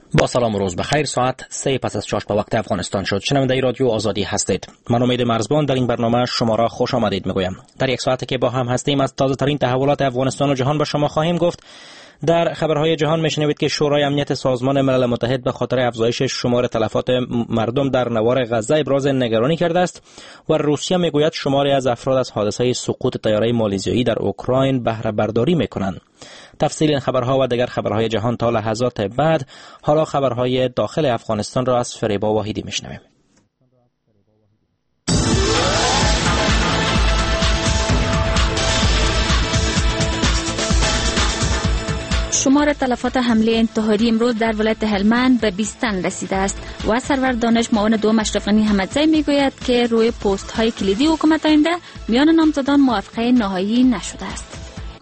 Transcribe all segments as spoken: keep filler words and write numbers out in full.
با سلام و روز بخیر. ساعت سه پس از شش به وقت افغانستان شد. شنونده رادیو آزادی هستید. من امید مرزبان در این برنامه شما را خوش آمدید میگویم. در یک ساعتی که با هم هستیم از تازه ترین تحولات افغانستان و جهان به شما خواهیم گفت. در خبرهای جهان میشنوید که شورای امنیت سازمان ملل متحد به خاطر افزایش شمار تلفات مردم در نوار غزه ابراز نگرانی کرده است و روسیه میگوید شماری از افراد از حادثه سقوط طیاره مالزیایی در اوکراین بهره برداری میکنند. تفصیل این خبرها و دیگر خبرهای جهان تا لحظات بعد. حالا خبرهای داخل افغانستان را از فریبا واحدی میشنویم. شمار تلفات حمله انتحاری امروز در ولایت هلمند به بیست تن رسیده است و سرور دانش معاون دوم اشرف غنی احمدزی میگوید که روی پست های کلیدی حکومت آینده میان نامزدان موافقه نهایی نشده است.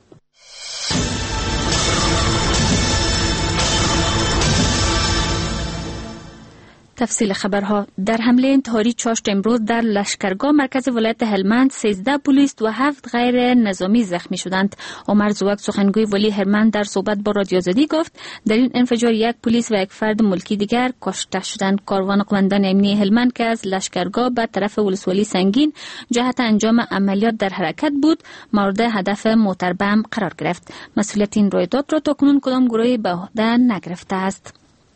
تفصیل خبرها. در حمله انتحاری چاشت امروز در لشکرگاه مرکز ولایت هلمند سیزده پلیس و هفت غیر نظامی زخمی شدند. عمر زوک سخنگوی ولی هلمند در صحبت با رادیو آزادی گفت در این انفجار یک پلیس و یک فرد ملکی دیگر کشته شدند. کاروان قماندان امنیتی هلمند که از لشکرگاه به طرف ولسوالی سنگین جهت انجام عملیات در حرکت بود مورد هدف موتر بم قرار گرفت. مسئولیت این رویداد را تاکنون کدام گروهی به عهده نگرفته است.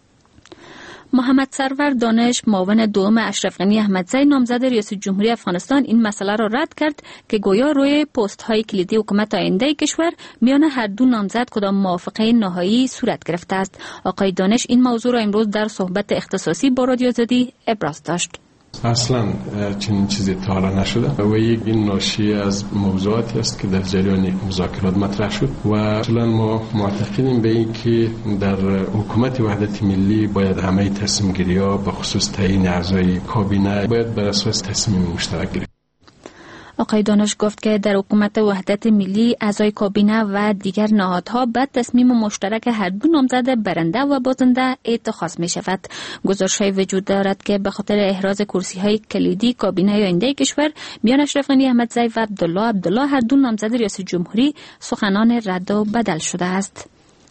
محمد سرور دانش معاون دوم اشرف غنی احمدزی نامزد ریاست جمهوری افغانستان این مسئله را رد کرد که گویا روی پست های کلیدی حکومت آینده کشور میان هر دو نامزد کدام موافقه نهایی صورت گرفته است. آقای دانش این موضوع را امروز در صحبت اختصاصی با رادیو آزادی ابراز داشت. اصلا چنین چیزی تا حالا نشده و یک این ناشی از موضوعاتی است که در جریان یک مذاکرات مطرح شد و اصلا ما معتقدیم به این که در حکومت وحدت ملی باید همه تصمیم گیری ها به خصوص تعیین اعضای کابینه باید بر اساس تصمیم مشترک گرفت. آقای دانش گفت که در حکومت وحدت ملی اعضای کابینه و دیگر نهادها بعد تصمیم مشترک هر دو نامزد برنده و بازنده اتخاذ می شود. گزارش‌های وجود دارد که به خاطر احراز کرسی‌های کلیدی کابینه آینده کشور میان اشرف غنی احمدزی و عبدالله عبدالله هر دو نامزد ریاست جمهوری سخنان رد و بدل شده است.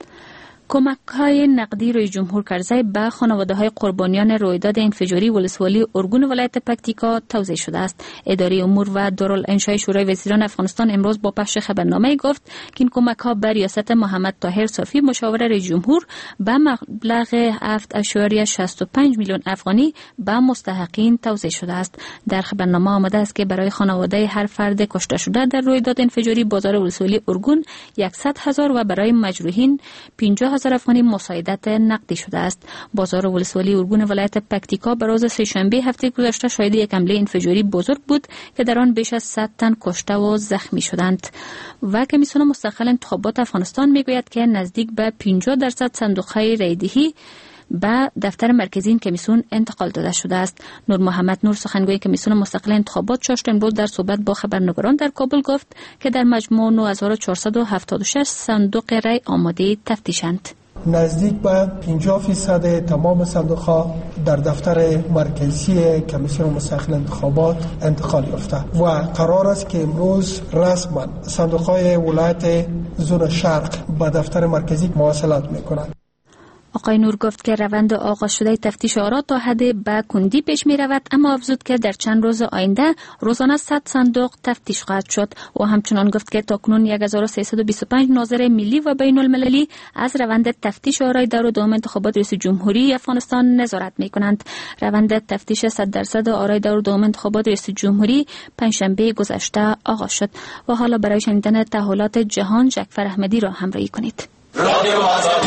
کمک‌های نقدی رئیس جمهور کرزی به خانواده‌های قربانیان رویداد انفجاری ولسوالی ارگون ولایت پکتیکا توزیع شده است. اداره امور و دارالانشای شورای وزیران افغانستان امروز با پخش خبرنامه گفت که این کمک‌ها به ریاست محمد طاهر صافی مشاور رئیس جمهور به مبلغ هفت ممیز شصت و پنج میلیون افغانی به مستحقین توزیع شده است. در خبرنامه آمده است که برای خانواده هر فرد کشته شده در رویداد انفجاری بازار ولسوالی ارگون صد هزار و برای مجروحین پنجاه هزار افغانی مساعدت نقدی شده است. بازار ولسوالی ارگون ولایت پکتیکا به روز سه‌شنبه هفته گذشته شاهد یک حمله انفجاری بزرگ بود که در آن بیش از صد تن کشته و زخمی شدند. و کمیسیون مستقل انتخابات افغانستان میگوید که نزدیک به پنجاه درصد صندوق‌های رایدهی به دفتر مرکزی این کمیسیون انتقال داده شده است. نور محمد نور سخنگوی کمیسیون مستقل انتخابات چاشت امروز در صحبت با خبرنگاران در کابل گفت که در مجموع نه هزار و چهارصد و هفتاد و شش صندوق رای آماده تفتیشند. نزدیک به پنجاه درصد تمام صندوق‌ها در دفتر مرکزی کمیسیون مستقل انتخابات انتقال یافته و قرار است که امروز رسما صندوق‌های ولایت زون شرق به دفتر مرکزی مواصلت می‌کنند. آقای نور گفت که روند آغاز شده تفتیش آرا تا حد به کندی پیش می رود، اما افزود که در چند روز آینده روزانه صد صندوق تفتیش خواهد شد و همچنان گفت که تاکنون هزار و سیصد و بیست و پنج ناظر ملی و بین المللی از روند تفتیش آرای دور و دوم انتخابات ریاست جمهوری افغانستان نظارت می کنند. روند تفتیش صد درصد آرای دور و دوم انتخابات ریاست جمهوری پنجشنبه گذشته آغاز شد و حالا برای شنیدن تحولات جهان جعفر احمدی را همراهی کنید. رادیو آزادی.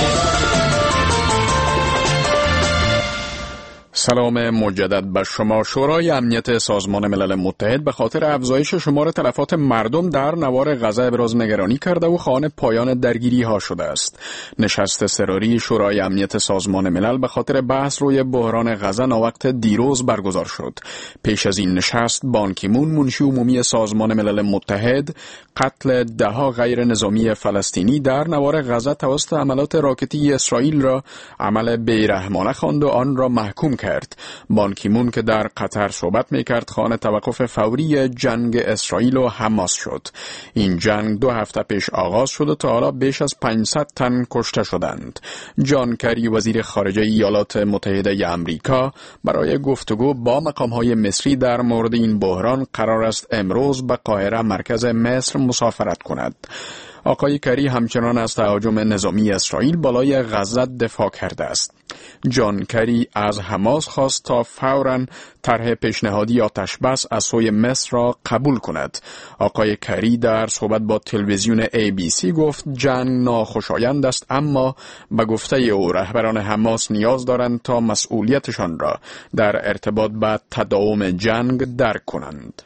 سلام مجدد به شما. شورای امنیت سازمان ملل متحد به خاطر افزایش شمار تلفات مردم در نوار غزه ابراز نگرانی کرده و خواهان پایان درگیری ها شده است. نشست اضطراری شورای امنیت سازمان ملل به خاطر بحث روی بحران غزه ناوقت دیروز برگزار شد. پیش از این نشست بان کی مون منشی عمومی سازمان ملل متحد قتل دهها غیر نظامی فلسطینی در نوار غزه توسط حملات راکتی اسرائیل را عمل بیرحمانه خواند و آن را محکوم کرد. کرد. بان کی مون که در قطر صحبت میکرد خواهان توقف فوری جنگ اسرائیل و حماس شد. این جنگ دو هفته پیش آغاز شد و تا حالا بیش از پانصد تن کشته شدند. جان کری وزیر خارجه ایالات متحده آمریکا برای گفتگو با مقام‌های مصری در مورد این بحران قرار است امروز به قاهره مرکز مصر مسافرت کند. آقای کری همچنان از تهاجم نظامی اسرائیل بالای غزه دفاع کرده است. جان کری از حماس خواست تا فوراً طرح پیشنهادی آتش بس از سوی مصر را قبول کند. آقای کری در صحبت با تلویزیون ای بی سی گفت جنگ ناخوشایند است، اما به گفته او رهبران حماس نیاز دارند تا مسئولیتشان را در ارتباط با تداوم جنگ درک کنند.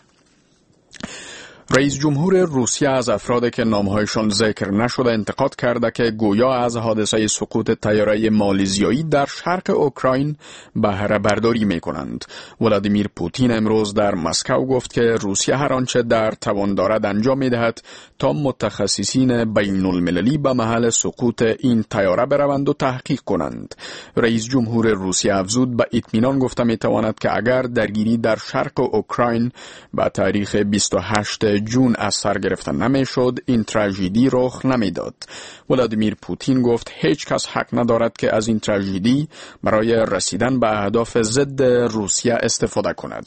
رئیس جمهور روسیه از افرادی که نامهایشان ذکر نشده انتقاد کرده که گویا از حادثه سقوط طیاره مالزیایی در شرق اوکراین بهره برداری می کنند. ولادیمیر پوتین امروز در مسکو گفت که روسیه هر آنچه در توان دارد انجام می دهد تا متخصصین بین المللی به محل سقوط این طیاره بروند و تحقیق کنند. رئیس جمهور روسیه افزود به اطمینان گفته می تواند که اگر درگیری در شرق اوکراین به تاریخ بیست و هشتم جون از سر گرفته نمی شد این تراژدی رخ نمی داد. ولادیمیر پوتین گفت هیچ کس حق ندارد که از این تراژدی برای رسیدن به اهداف ضد روسیه استفاده کند.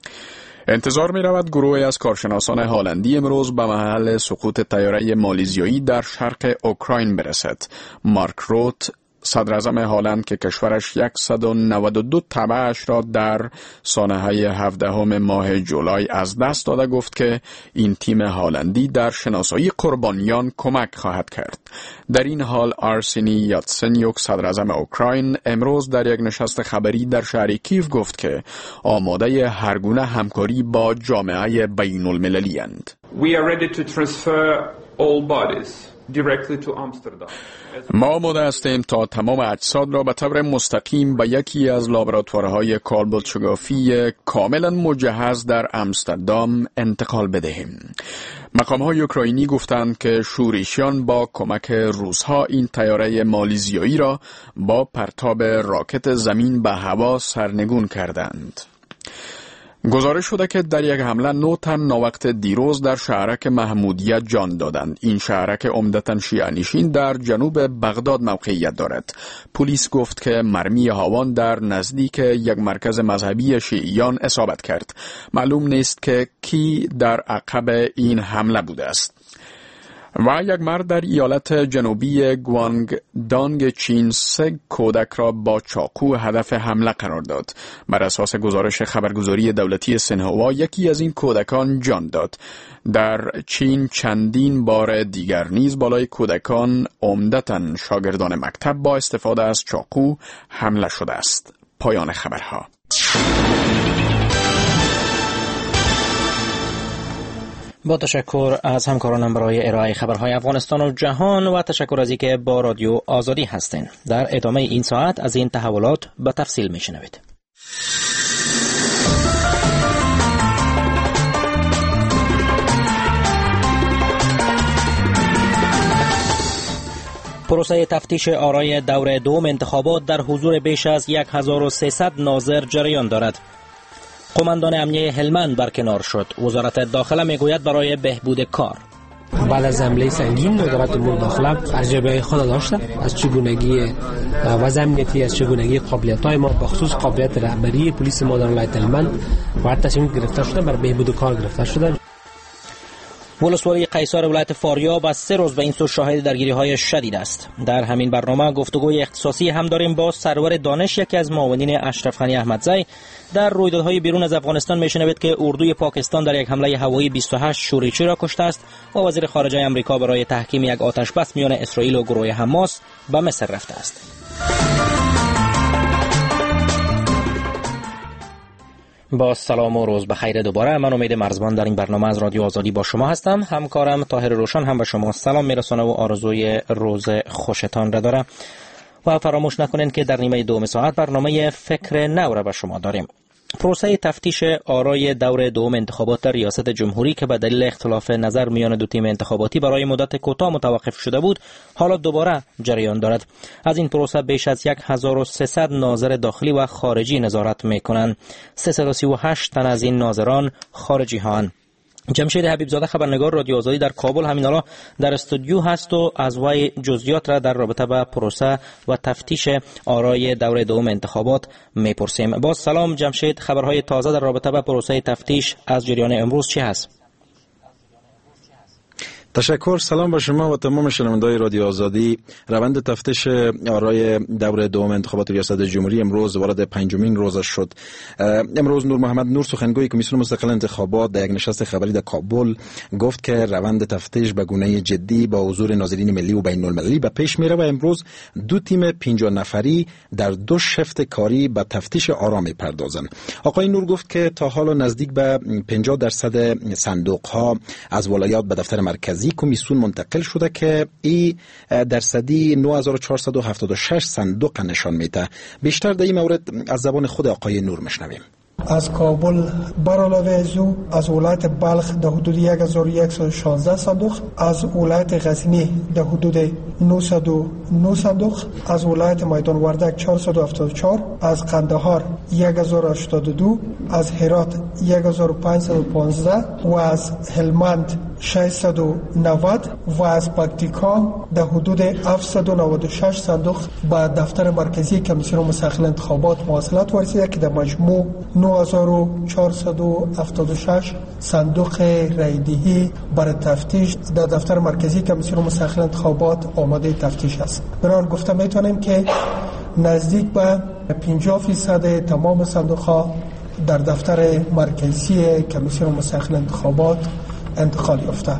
انتظار می رود گروهی از کارشناسان هلندی امروز به محل سقوط طیاره مالزیایی در شرق اوکراین برسد. مارک روت صدر اعظم هلند که کشورش صد و نود و دو تبعش را در سانحه هفدهم ماه جولای از دست داده گفت که این تیم هلندی در شناسایی قربانیان کمک خواهد کرد. در این حال آرسنی یاتسنیوک صدر اعظم اوکراین امروز در یک نشست خبری در شهر کیف گفت که آماده هر گونه همکاری با جامعه بین المللی اند. We are ready to transfer all bodies directly to Amsterdam. ما آماده هستیم تا تمام اجساد را به طور مستقیم به یکی از لابراتوارهای کالبدشگافی کاملا مجهز در امستردام انتقال بدهیم. مقام‌های اوکراینی گفتند که شورشیان با کمک روس‌ها این طیاره مالزیایی را با پرتاب راکت زمین به هوا سرنگون کردند. گزارش شده که در یک حمله نه تن ناوقت دیروز در شهرک محمودیه جان دادند. این شهرک عمدتاً شیعه‌نشین در جنوب بغداد موقعیت دارد. پلیس گفت که مرمی هاوان در نزدیک یک مرکز مذهبی شیعیان اصابت کرد. معلوم نیست که کی در عقب این حمله بوده است. و یک مرد در ایالت جنوبی گوانگدانگ چین سه کودک را با چاقو هدف حمله قرار داد. بر اساس گزارش خبرگزاری دولتی سنهوا یکی از این کودکان جان داد. در چین چندین بار دیگر نیز بالای کودکان عمدتاً شاگردان مکتب با استفاده از چاقو حمله شده است. پایان خبرها. با تشکر از همکارانم برای ارائه خبرهای افغانستان و جهان و تشکر از اینکه با رادیو آزادی هستین. در ادامه این ساعت از این تحولات به تفصیل میشنوید. پروسه تفتیش آرای دور دوم انتخابات در حضور بیش از هزار و سیصد ناظر جریان دارد. قماندان امنیه هلمند برکنار شد. وزارت داخله میگوید برای بهبود کار. بعد از حمله سنگین وزارت امور داخله تجربه خود داشته از چگونگی وضع امنیتی، از چگونگی قابلیت‌های ما به خصوص قابلیت رهبری پلیس ما در ولایت هلمند و تصمیم گرفته شده برای بهبود کار گرفته شده. ولسوالی قیصر ولایت فاریاب از سه روز به این سو شاهد درگیری‌های شدید است. در همین برنامه گفتگوی اختصاصی هم داریم با سرور دانش، یکی از معاونین اشرف غنی احمدزی. در رویدادهای بیرون از افغانستان میشنوید که اردوی پاکستان در یک حمله هوایی بیست و هشت شورشی را کشته است و وزیر خارجه آمریکا برای تحکیم یک آتش بس میان اسرائیل و گروه حماس به مصر رفته است. با سلام و روز بخیر دوباره. من امید مرزبان در این برنامه از رادیو آزادی با شما هستم. همکارم طاهر روشن هم به شما سلام میرسونه و آرزوی روز خوشتان را داره. و فراموش نکنین که در نیمه دوم ساعت برنامه فکر نو را به شما داریم. پروسه تفتیش آرای دور دوم انتخابات ریاست جمهوری که به دلیل اختلاف نظر میان دو تیم انتخاباتی برای مدت کوتاه متوقف شده بود، حالا دوباره جریان دارد. از این پروسه بیش از هزار و سیصد ناظر داخلی و خارجی نظارت میکنند. سیصد و سی و هشت تن از این ناظران خارجی هستند. جمشید حبیب زاده خبرنگار رادیو آزادی در کابل همین حالا در استودیو هست و از وی جزئیات را در رابطه با پروسه و تفتیش آرای دور دوم انتخابات میپرسیم. باز سلام جمشید، خبرهای تازه در رابطه با پروسه تفتیش از جریان امروز چی هست؟ تشکر. سلام به شما و تمام شنوندگان رادیو آزادی. روند تفتیش آرای دور دوم انتخابات ریاست جمهوری امروز وارد پنجمین روز شد. امروز نور محمد نور سخنگوی کمیسیون مستقل انتخابات در یک نشست خبری در کابل گفت که روند تفتیش به گونه جدی با حضور ناظرین ملی و بین المللی به پیش میره و امروز دو تیم پنجاه نفری در دو شفت کاری به تفتیش آرا میپردازند. آقای نور گفت که تا حالا نزدیک به پنجاه درصد صندوق ها از ولایات به دفتر مرکزی کمیسیون منتقل شده که این درصدی نه هزار و چهارصد و هفتاد و شش صندوق نشان میده. بیشتر در این مورد از زبان خود آقای نور میشنویم. از کابل برعلاوه از او از ولایت بلخ در حدود یک هزار و صد و شانزده صندوق، از ولایت غزنی در حدود نهصد و نه صندوق، از ولایت میدان وردک چهارصد و هفتاد و چهار، از قندهار یک هزار و هشتاد و دو، از هرات یک هزار و پانصد و پانزده و از هلمند ششصد و نود و از پکتیکا در حدود هفتصد و نود و شش صندوق به دفتر مرکزی کمیسیون مستقل انتخابات مواصلات ورسیده که در مجموع نه هزار و چهارصد و هفتاد و شش صندوق رایدهی برای تفتیش در دفتر مرکزی کمیسیون مستقل انتخابات آماده تفتیش است. برای گفته میتونیم که نزدیک به پنجاه فیصد تمام صندوق ها در دفتر مرکزی کمیسیون مستقل انتخابات انتقال یافته.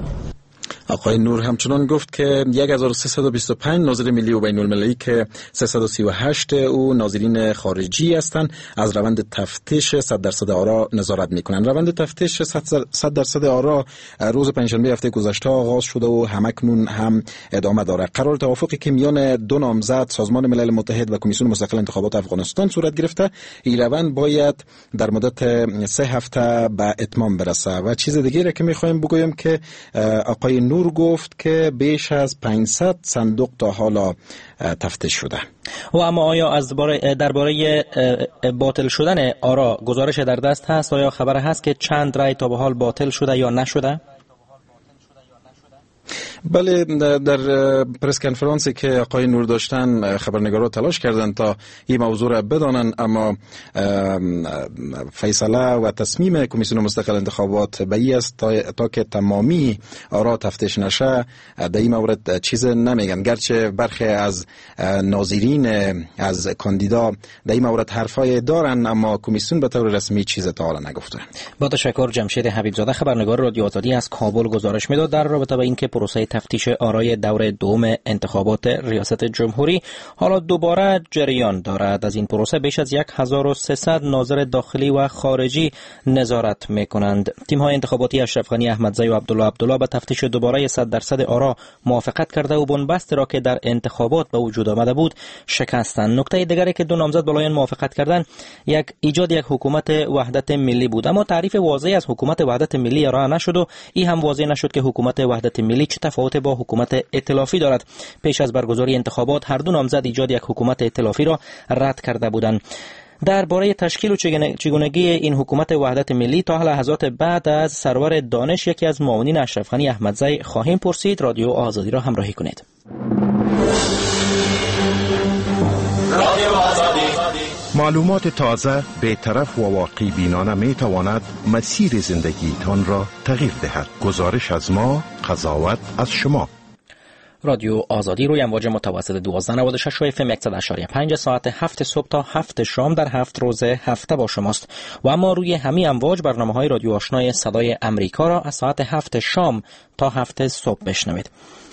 آقای نور همچنان گفت که هزار و سیصد و بیست و پنج ناظر ملی و بین المللی که سیصد و سی و هشت او ناظرین خارجی هستند از روند تفتیش صد درصد آرا نظارت میکنند. روند تفتیش صد درصد آرا روز پنجشنبه هفته گذشته آغاز شده و همکنون هم ادامه دارد. قرار توافقی که میان دو نامزد سازمان ملل متحد و کمیسیون مستقل انتخابات افغانستان صورت گرفته، این روند باید در مدت سه هفته به اتمام برسه. و چیز دیگری که میخوایم بگویم که آقای نور گفت که بیش از پانصد صندوق تا حالا تفتیش شده. و اما آیا از درباره باطل شدن آرا گزارش در دست هست؟ آیا خبر هست که چند رای تا به حال باطل شده یا نشده؟ بله، در پرس کنفرانسی که آقای نور داشتن خبرنگارا تلاش کردند تا این موضوع را بدانند، اما فیصله و تصمیم کمیسیون مستقل انتخابات به این است تا, تا که تمامی آرا تفتیش نشه در این مورد چیز نمیگن، گرچه برخی از ناظرین از کاندیدا در این مورد حرفای دارن، اما کمیسیون به طور رسمی چیز تا حالا نگفته. با تشکر جمشید حبیب زاده خبرنگار رادیو آزادی از کابل گزارش میداد در رابطه با اینکه پروسه تفتیش آرای دور دوم انتخابات ریاست جمهوری حالا دوباره جریان دارد. از این پروسه بیش از هزار و سیصد ناظر داخلی و خارجی نظارت میکنند. تیم‌های انتخاباتی اشرف غنی احمدزی و عبدالله عبدالله به تفتیش دوباره صد درصد آرا موافقت کرده و بنبست را که در انتخابات به وجود آمده بود شکستند. نکته دیگری که دو نامزد بالایان موافقت کردند یک ایجاد یک حکومت وحدت ملی بود، اما تعریف واضحی از حکومت وحدت ملی ارائه نشد و این هم واضح نشد که حکومت وحدت ملی چه تفاوت با حکومت ائتلافی دارد. پیش از برگزاری انتخابات هر دو نامزد ایجاد یک حکومت ائتلافی را رد کرده بودند. درباره تشکیل و چگونگی این حکومت وحدت ملی تا لحظات بعد از سرور دانش یکی از معاونین اشرف غنی احمدزی خواهیم پرسید. رادیو آزادی را همراهی کنید. رادیو آزادی. معلومات تازه، بی‌طرف و واقعی بینانه می تواند مسیر زندگیتان را تغییر دهد. گزارش از ما، قضاوت از شما. رادیو آزادی روی امواج متوسط دوازده نود و شش و اف ام صد و اشاریه پنج ساعت هفت صبح تا هفت شام در هفت روز هفته با شماست و اما روی همین امواج برنامه‌های رادیو آشنای صدای امریکا را از ساعت هفت شام تا هفت صبح بشنوید.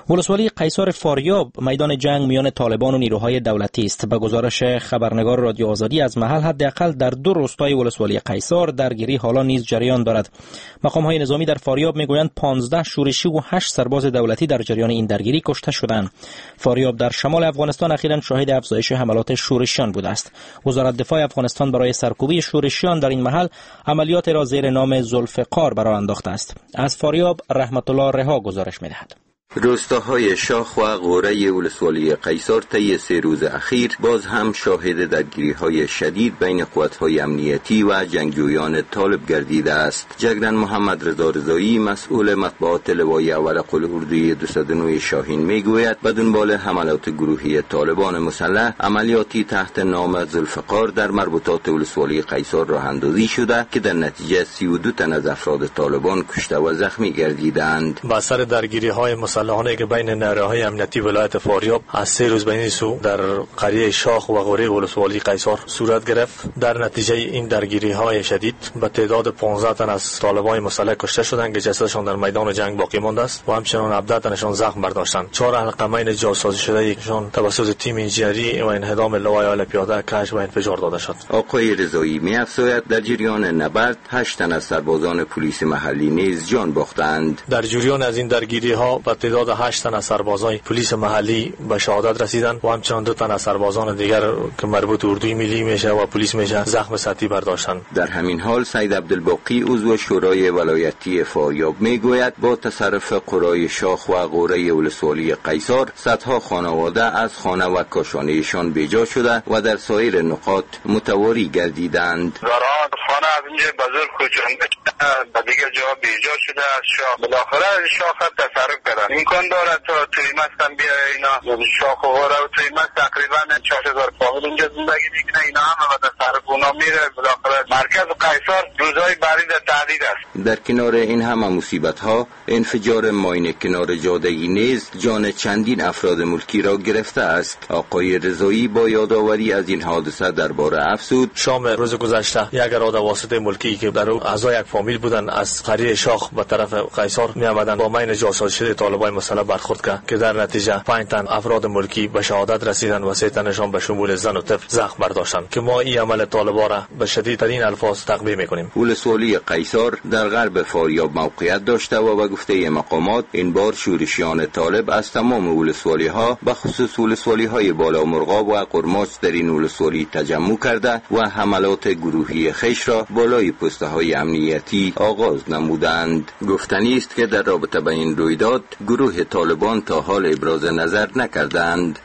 ولسوالی قیصار فاریاب میدان جنگ میان طالبان و نیروهای دولتی است. به گزارش خبرنگار رادیو آزادی از محل، حداقل در دو روستای ولسوالی قیصار درگیری حالا نیز جریان دارد. مقام‌های نظامی در فاریاب میگویند پانزده شورشی و هشت سرباز دولتی در جریان این درگیری کشته شدند. فاریاب در شمال افغانستان اخیراً شاهد افزایش حملات شورشیان بوده است. وزارت دفاع افغانستان برای سرکوبی شورشیان در این محل عملیات را زیر نام ذوالفقار به راه انداخته است. از فاریاب رحمت الله رها گزارش می‌دهد. روستاهای شاخ و غوره ولسوالی قیصار طی سه روز اخیر باز هم شاهد درگیری‌های شدید بین قوت‌های امنیتی و جنگجویان طالب گردیده است. جگرن محمد رضا رضایی مسئول مطبوعات لوای اول قل اردوی دویست و نه شاهین میگوید به دنبال حملات گروهی طالبان مسلح عملیاتی تحت نام ذوالفقار در مربوطات ولسوالی قیصار راه اندازی شده که در نتیجه سی و دو تن از افراد طالبان کشته و زخمی گردیدند. با اثر درگیری‌های مسلحانه که بین نیروهای امنیتی ولایت فاریاب از سه روز بین سو در قریه شاخ و غوره ولسوالی قیصار صورت گرفت، در نتیجه این درگیری‌های شدید به تعداد پانزده تن از طالبان مسلح کشته شدند که جسدشان در میدان جنگ باقی مانده است و همچنین هفده تنشان زخم برداشتند. چهار حلقه‌مین جاسازی شده یکشان توسط تیم انجینری و انهدام لوای آل پیاده کشف و انفجار داده شد. آقای رضایی می‌افزاید در جریان نبرد هشت تن از سربازان پلیس محلی نیز جان باختند. در جریان از این درگیری‌ها به تعداد هشت تن از سربازان پلیس محلی به شهادت رسیدند و همچنین دو تن از سربازان دیگر که مربوط اردوی ملی میشه و پلیس میشه زخم سطحی برداشتند. در همین حال سید عبدالباقی عضو شورای ولایتی فاریاب میگوید با تصرف قرای شاخ و غوره ولسوالی قیصار صدها خانواده از خانه و کاشانهشان بیجا شده و در سایر نقاط متواری گردیدند. خانه از اینجا بزرگ کوچنده به دیگه جا بیجا شده از شاخ. بالاخره از شاخ تصرف کردن. امکان دارد تا تویمست هم بیا اینا شاخ و غوره و تویمست تقریبا چهار هزار فامیل اینجا زندگی میکنه. اینا هم به تصرف اونا میره. بالاخره مرکز قیصار روزهای بعدی در تهدید است. در کنار این همه مصیبت ها انفجار ماین کنار جاده‌ای نیز جان چندین افراد ملکی را گرفته است. آقای رضایی با یادآوری از این حادثه درباره افزود: شام روز گذشته یک اراده واسطه ملکی که در اعضای یک فامیل بودن از قریه شاخ به طرف قیصار می آمدند با ماین جاسازی شده طالبان مسلح برخورد کرد که در نتیجه پنج تن افراد ملکی به شهادت رسیدند و سه تنشان به شمول زن و طفل زخم برداشتند که ما این عمل طالبان را به شدیدترین الفاظ تقبیح میکنیم. ولسوالی قیصار در غرب فاریاب موقعیت داشته و به گفته مقامات این بار شورشیان طالب از تمام ولسوالی ها به خصوص ولسوالی های بالا مرغاب و قرماچ در این ولسوالی تجمع کرده و حملات گروهی خیش را بالای پسته های امنیتی آغاز نمودند. گفتنی است که در رابطه با این رویداد گروه طالبان تا حال ابراز نظر نکردند.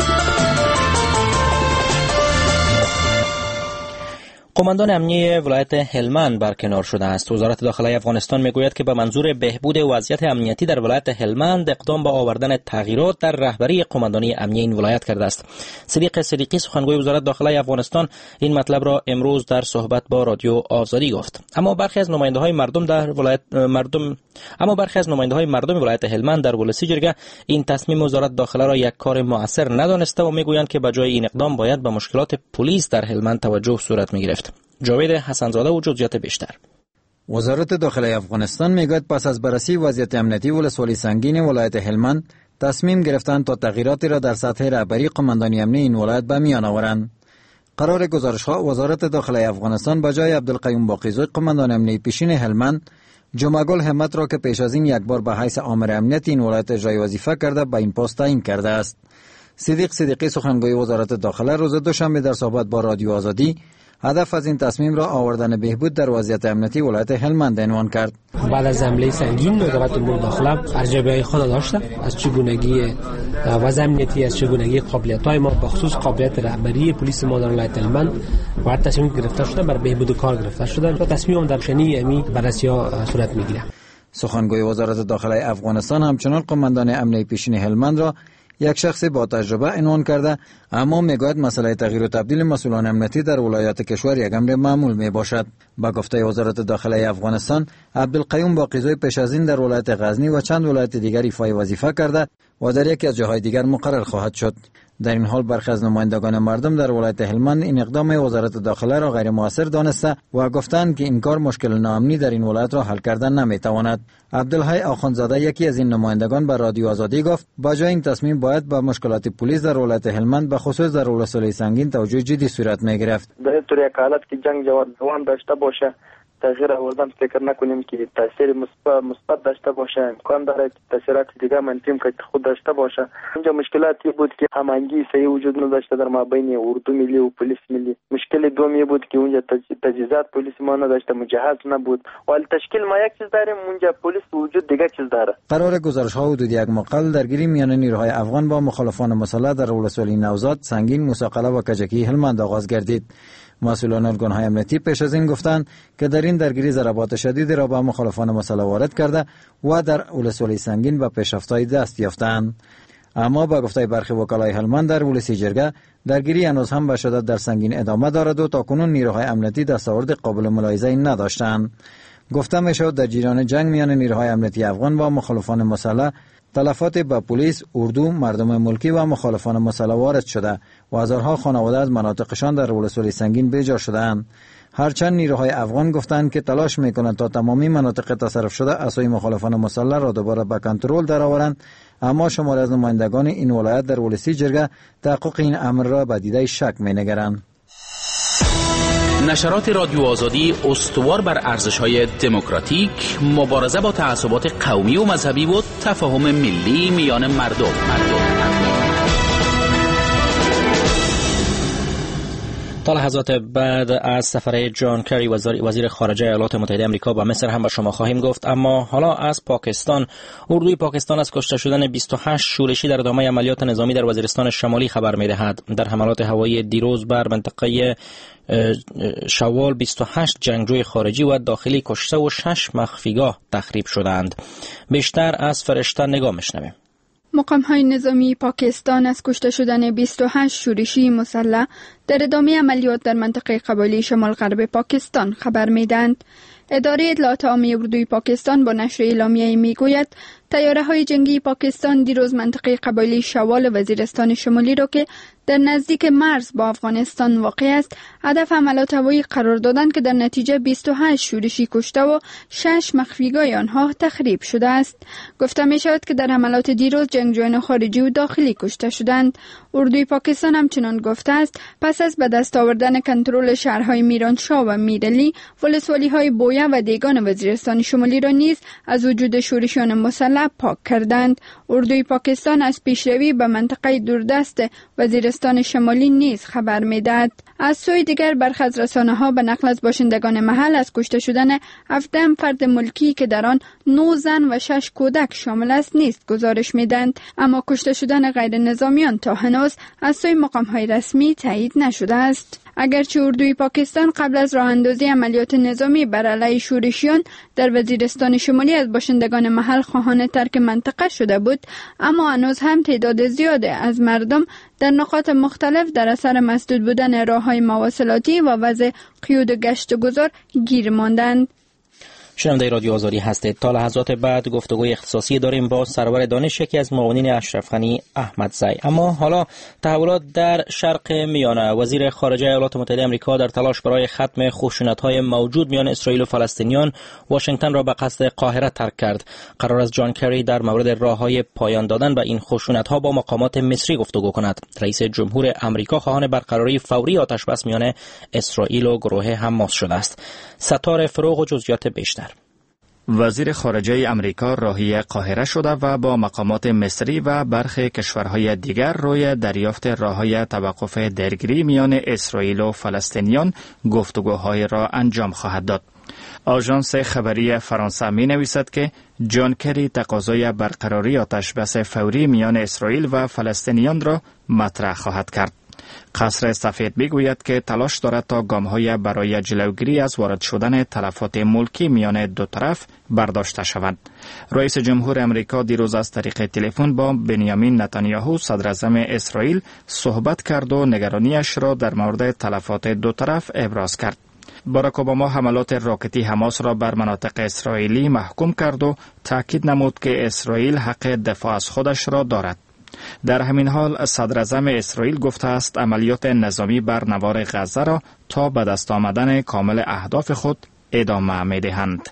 قماندان امنیه ولایت هلمند برکنار شده است. وزارت داخلی افغانستان میگوید که به منظور بهبود وضعیت امنیتی در ولایت هلمند اقدام به آوردن تغییرات در رهبری قماندانی امنیه این ولایت کرده است. صدیق صدیقی سخنگوی وزارت داخلی افغانستان این مطلب را امروز در صحبت با رادیو آزادی گفت. اما برخی از نماینده‌های مردم در ولایت مردم اما برخی از نماینده‌های مردم ولایت هلمند در ولسی جرگه این تصمیم وزارت داخلی را یک کار مؤثر ندانسته و میگویند که بجای این اقدام باید به مشکلات پلیس در هلمند توجه صورت میگرفت. جاوید حسنزاده و جزئیات بیشتر. وزارت داخلی افغانستان میگوید پس از بررسی وضعیت امنیتی ولسوالی سنگین ولایت هلمند تصمیم گرفتند تا تغییراتی را در سطح رهبری قماندانی امنی این ولایت به میان آورند. قرار گزارش‌ها وزارت داخلی افغانستان به جای عبدالقیوم باقیزوی قماندان امنی پیشین هلمند جمعه‌گل همت را که پیش از این یک بار به حیث آمر امنیت این ولایت اجرای وظیفه کرده به این پست تعیین کرده است. صدیق صدیقی سخنگوی وزارت داخلی روز دوشنبه در صحبت با رادیو آزادی هدف از این تصمیم را آوردن بهبود در وضعیت امنیتی ولایت هلمند عنوان کرد. بعد از حمله سنگین وزارت امور داخله ارجبیای خود داشته از چگونگی وضع امنیتی، از چگونگی قابلیت‌های ما به خصوص قابلیت رهبری پلیس ما در ولایت هلمند و تصمیم گرفته شده بر بهبود کار گرفته شده و تصمیم در شنی امی بررسی‌ها صورت می‌گیرد. سخنگوی وزارت داخلی افغانستان همچنان قماندان امنیتی پیشین هلمند را یک شخص با تجربه عنوان کرده، اما میگوید مسئله تغییر و تبدیل مسئولان امنیتی در ولایات کشور یک امر معمول می باشد. با گفته وزارت داخلی افغانستان، عبدالقیوم باقیزوی پیش از این در ولایت غزنی و چند ولایت دیگر ایفای وظیفه کرده و در یکی از جاهای دیگر مقرر خواهد شد. در این حال برخی از نمایندگان مردم در ولایت هلمند این اقدام وزارت داخله را غیر مؤثر دانسته و گفتند که این کار مشکل ناامنی در این ولایت را حل کردن نمیتواند. عبدالحی آخوندزاده یکی از این نمایندگان به رادیو آزادی گفت با جای این تصمیم باید به مشکلات پلیس در ولایت هلمند به خصوص در ولسوالی سنگین توجه جدی صورت میگرفت. در طور یک حالت که جنگ دوام داشته باشه، تغییر آوردن فکر نکنیم که تاثیر مثبت مثبت داشته باشه، امکان داره که تاثیرات دیگه منفی که خود داشته باشه. اینجا مشکلاتی بود که هماهنگی صحیح وجود نداشته در مابین اردو ملی و پلیس ملی. مشکل دومی بود که اونجا تجهیزات پلیس ما نداشته، مجهز نبود. ولی تشکیل ما یک چیز داریم، اونجا پلیس وجود دیگه چیز داره. قرار گزارش ها حدود یک مقال درگیری میان نیروهای افغان با مخالفان مسلح در ولسوالی نوزاد، سنگین، موسی-قلعه و کجکی هلمند آغاز گردید. مسئولان ارگان‌های امنیتی پیش از این گفتند که در این درگیری ضربات شدیدی را به مخالفان مسلح وارد کرده و در ولسوالی سنگین به پیشرفت‌های دست یافتند. اما با گفته برخی وکلای هلمند در ولسی جرگه، درگیری هنوز هم به شدت در سنگین ادامه دارد و تاکنون نیروهای امنیتی دستاورد قابل ملاحظه‌ای نداشتند. گفته می‌شود در جریان جنگ میان نیروهای امنیتی افغان و مخالفان مسلح تلفات به پلیس، اردو، مردم ملکی و مخالفان مسلح وارد شده و هزارها خانواده از مناطقشان در ولسوالی سنگین بیجا شده‌اند. هرچند نیروهای افغان گفتند که تلاش میکنند تا تمامی مناطق تصرف شده از سوی مخالفان مسلح را دوباره به کنترل درآورند، اما شماری از نمایندگان این ولایت در ولسی جرگه تحقق این امر را به دیده شک مینگرند. نشرات رادیو آزادی استوار بر ارزش‌های دموکراتیک، مبارزه با تعصبات قومی و مذهبی و تفاهم ملی میان مردم. مردم. تا لحظات بعد از سفر جان کری وزیر خارجه ایالات متحده آمریکا به مصر هم به شما خواهیم گفت، اما حالا از پاکستان. اردوی پاکستان از کشته شدن بیست و هشت شورشی در ادامه عملیات نظامی در وزیرستان شمالی خبر می‌دهد. در حملات هوایی دیروز بر منطقه شوال بیست و هشت جنگجوی خارجی و داخلی کشته و شش مخفیگاه تخریب شدند. بیشتر از فرشته نگاه می‌شنویم. مقام‌های نظامی پاکستان از کشته شدن بیست و هشت شورشی مسلح در ادامه عملیات در منطقه قبایلی شمال غرب پاکستان خبر می‌دهند. اداره اطلاعات عامی اردوی پاکستان با نشر اعلامیه‌ای میگوید طیاره‌های جنگی پاکستان دیروز منطقه قبایلی شوال وزیرستان شمالی را که در نزدیک مرز با افغانستان واقع است هدف حملات هوایی قرار دادند که در نتیجه بیست و هشت شورشی کشته و شش مخفیگاه آنها تخریب شده است. گفته می شود که در حملات دیروز جنگجویان خارجی و داخلی کشته شدند. اردوی پاکستان همچنان گفته است پس از به دست آوردن کنترل شهرهای میرانشاه و میرعلی، ولسوالی‌های بویه و دیگان وزیرستان شمالی را نیز از وجود شورشیان مسلح پاک کردند. اردوی پاکستان از پیشروی به منطقه دوردست وزیرستان شمالی نیز خبر می‌دهد. از سوی دیگر برخی از رسانه‌ها به نقل از باشندگان محل از کشته شدن هفده فرد ملکی که در آن نه زن و شش کودک شامل است نیست گزارش می‌دهند، اما کشته شدن غیر نظامیان تا هنوز از سوی مقام‌های رسمی تایید نشده است. اگرچه اردوی پاکستان قبل از راه اندازی عملیات نظامی بر علیه شورشیان در وزیرستان شمالی از باشندگان محل خواهان ترک منطقه شده بود، اما هنوز هم تعداد زیادی از مردم در نقاط مختلف در اثر مسدود بودن راه‌های مواصلاتی و وضع قیود گشت و گذار گیر ماندند. شنونده رادیو آزادی هستید. تا لحظات بعد گفتگوی اختصاصی داریم با سرور دانش، یکی از معاونین اشرف غنی احمدزی. اما حالا تحولات در شرق میانه. وزیر خارجه ایالات متحده آمریکا در تلاش برای ختم خشونت‌های موجود میان اسرائیل و فلسطینیان واشنگتن را به قصد قاهره ترک کرد. قرار است جان کری در مورد راه‌های پایان دادن به این خشونت‌ها با مقامات مصری گفتگو کند. رئیس جمهور آمریکا خواهان برقراری فوری آتش‌بس میان اسرائیل و گروه حماس شده است. ستاره فروغ و جزئیات بیشتر. وزیر خارجه امریکا راهی قاهره شده و با مقامات مصری و برخی کشورهای دیگر روی دریافت راه‌های توقف درگیری میان اسرائیل و فلسطینیان گفتگوهای را انجام خواهد داد. آژانس خبری فرانسه می نویسد که جان کری تقاضای برقراری آتش‌بس فوری میان اسرائیل و فلسطینیان را مطرح خواهد کرد. قصر سفید میگوید که تلاش دارد تا گام‌های برای جلوگیری از وارد شدن تلفات ملکی میان دو طرف برداشته شوند. رئیس جمهور امریکا دیروز از طریق تلفن با بنیامین نتانیاهو صدر اعظم اسرائیل صحبت کرد و نگرانیش را در مورد تلفات دو طرف ابراز کرد. باراک اوباما حملات راکتی حماس را بر مناطق اسرائیلی محکوم کرد و تاکید نمود که اسرائیل حق دفاع از خودش را دارد. در همین حال صدر اعظم اسرائیل گفته است عملیات نظامی بر نوار غزه را تا به دست آمدن کامل اهداف خود ادامه می‌دهند.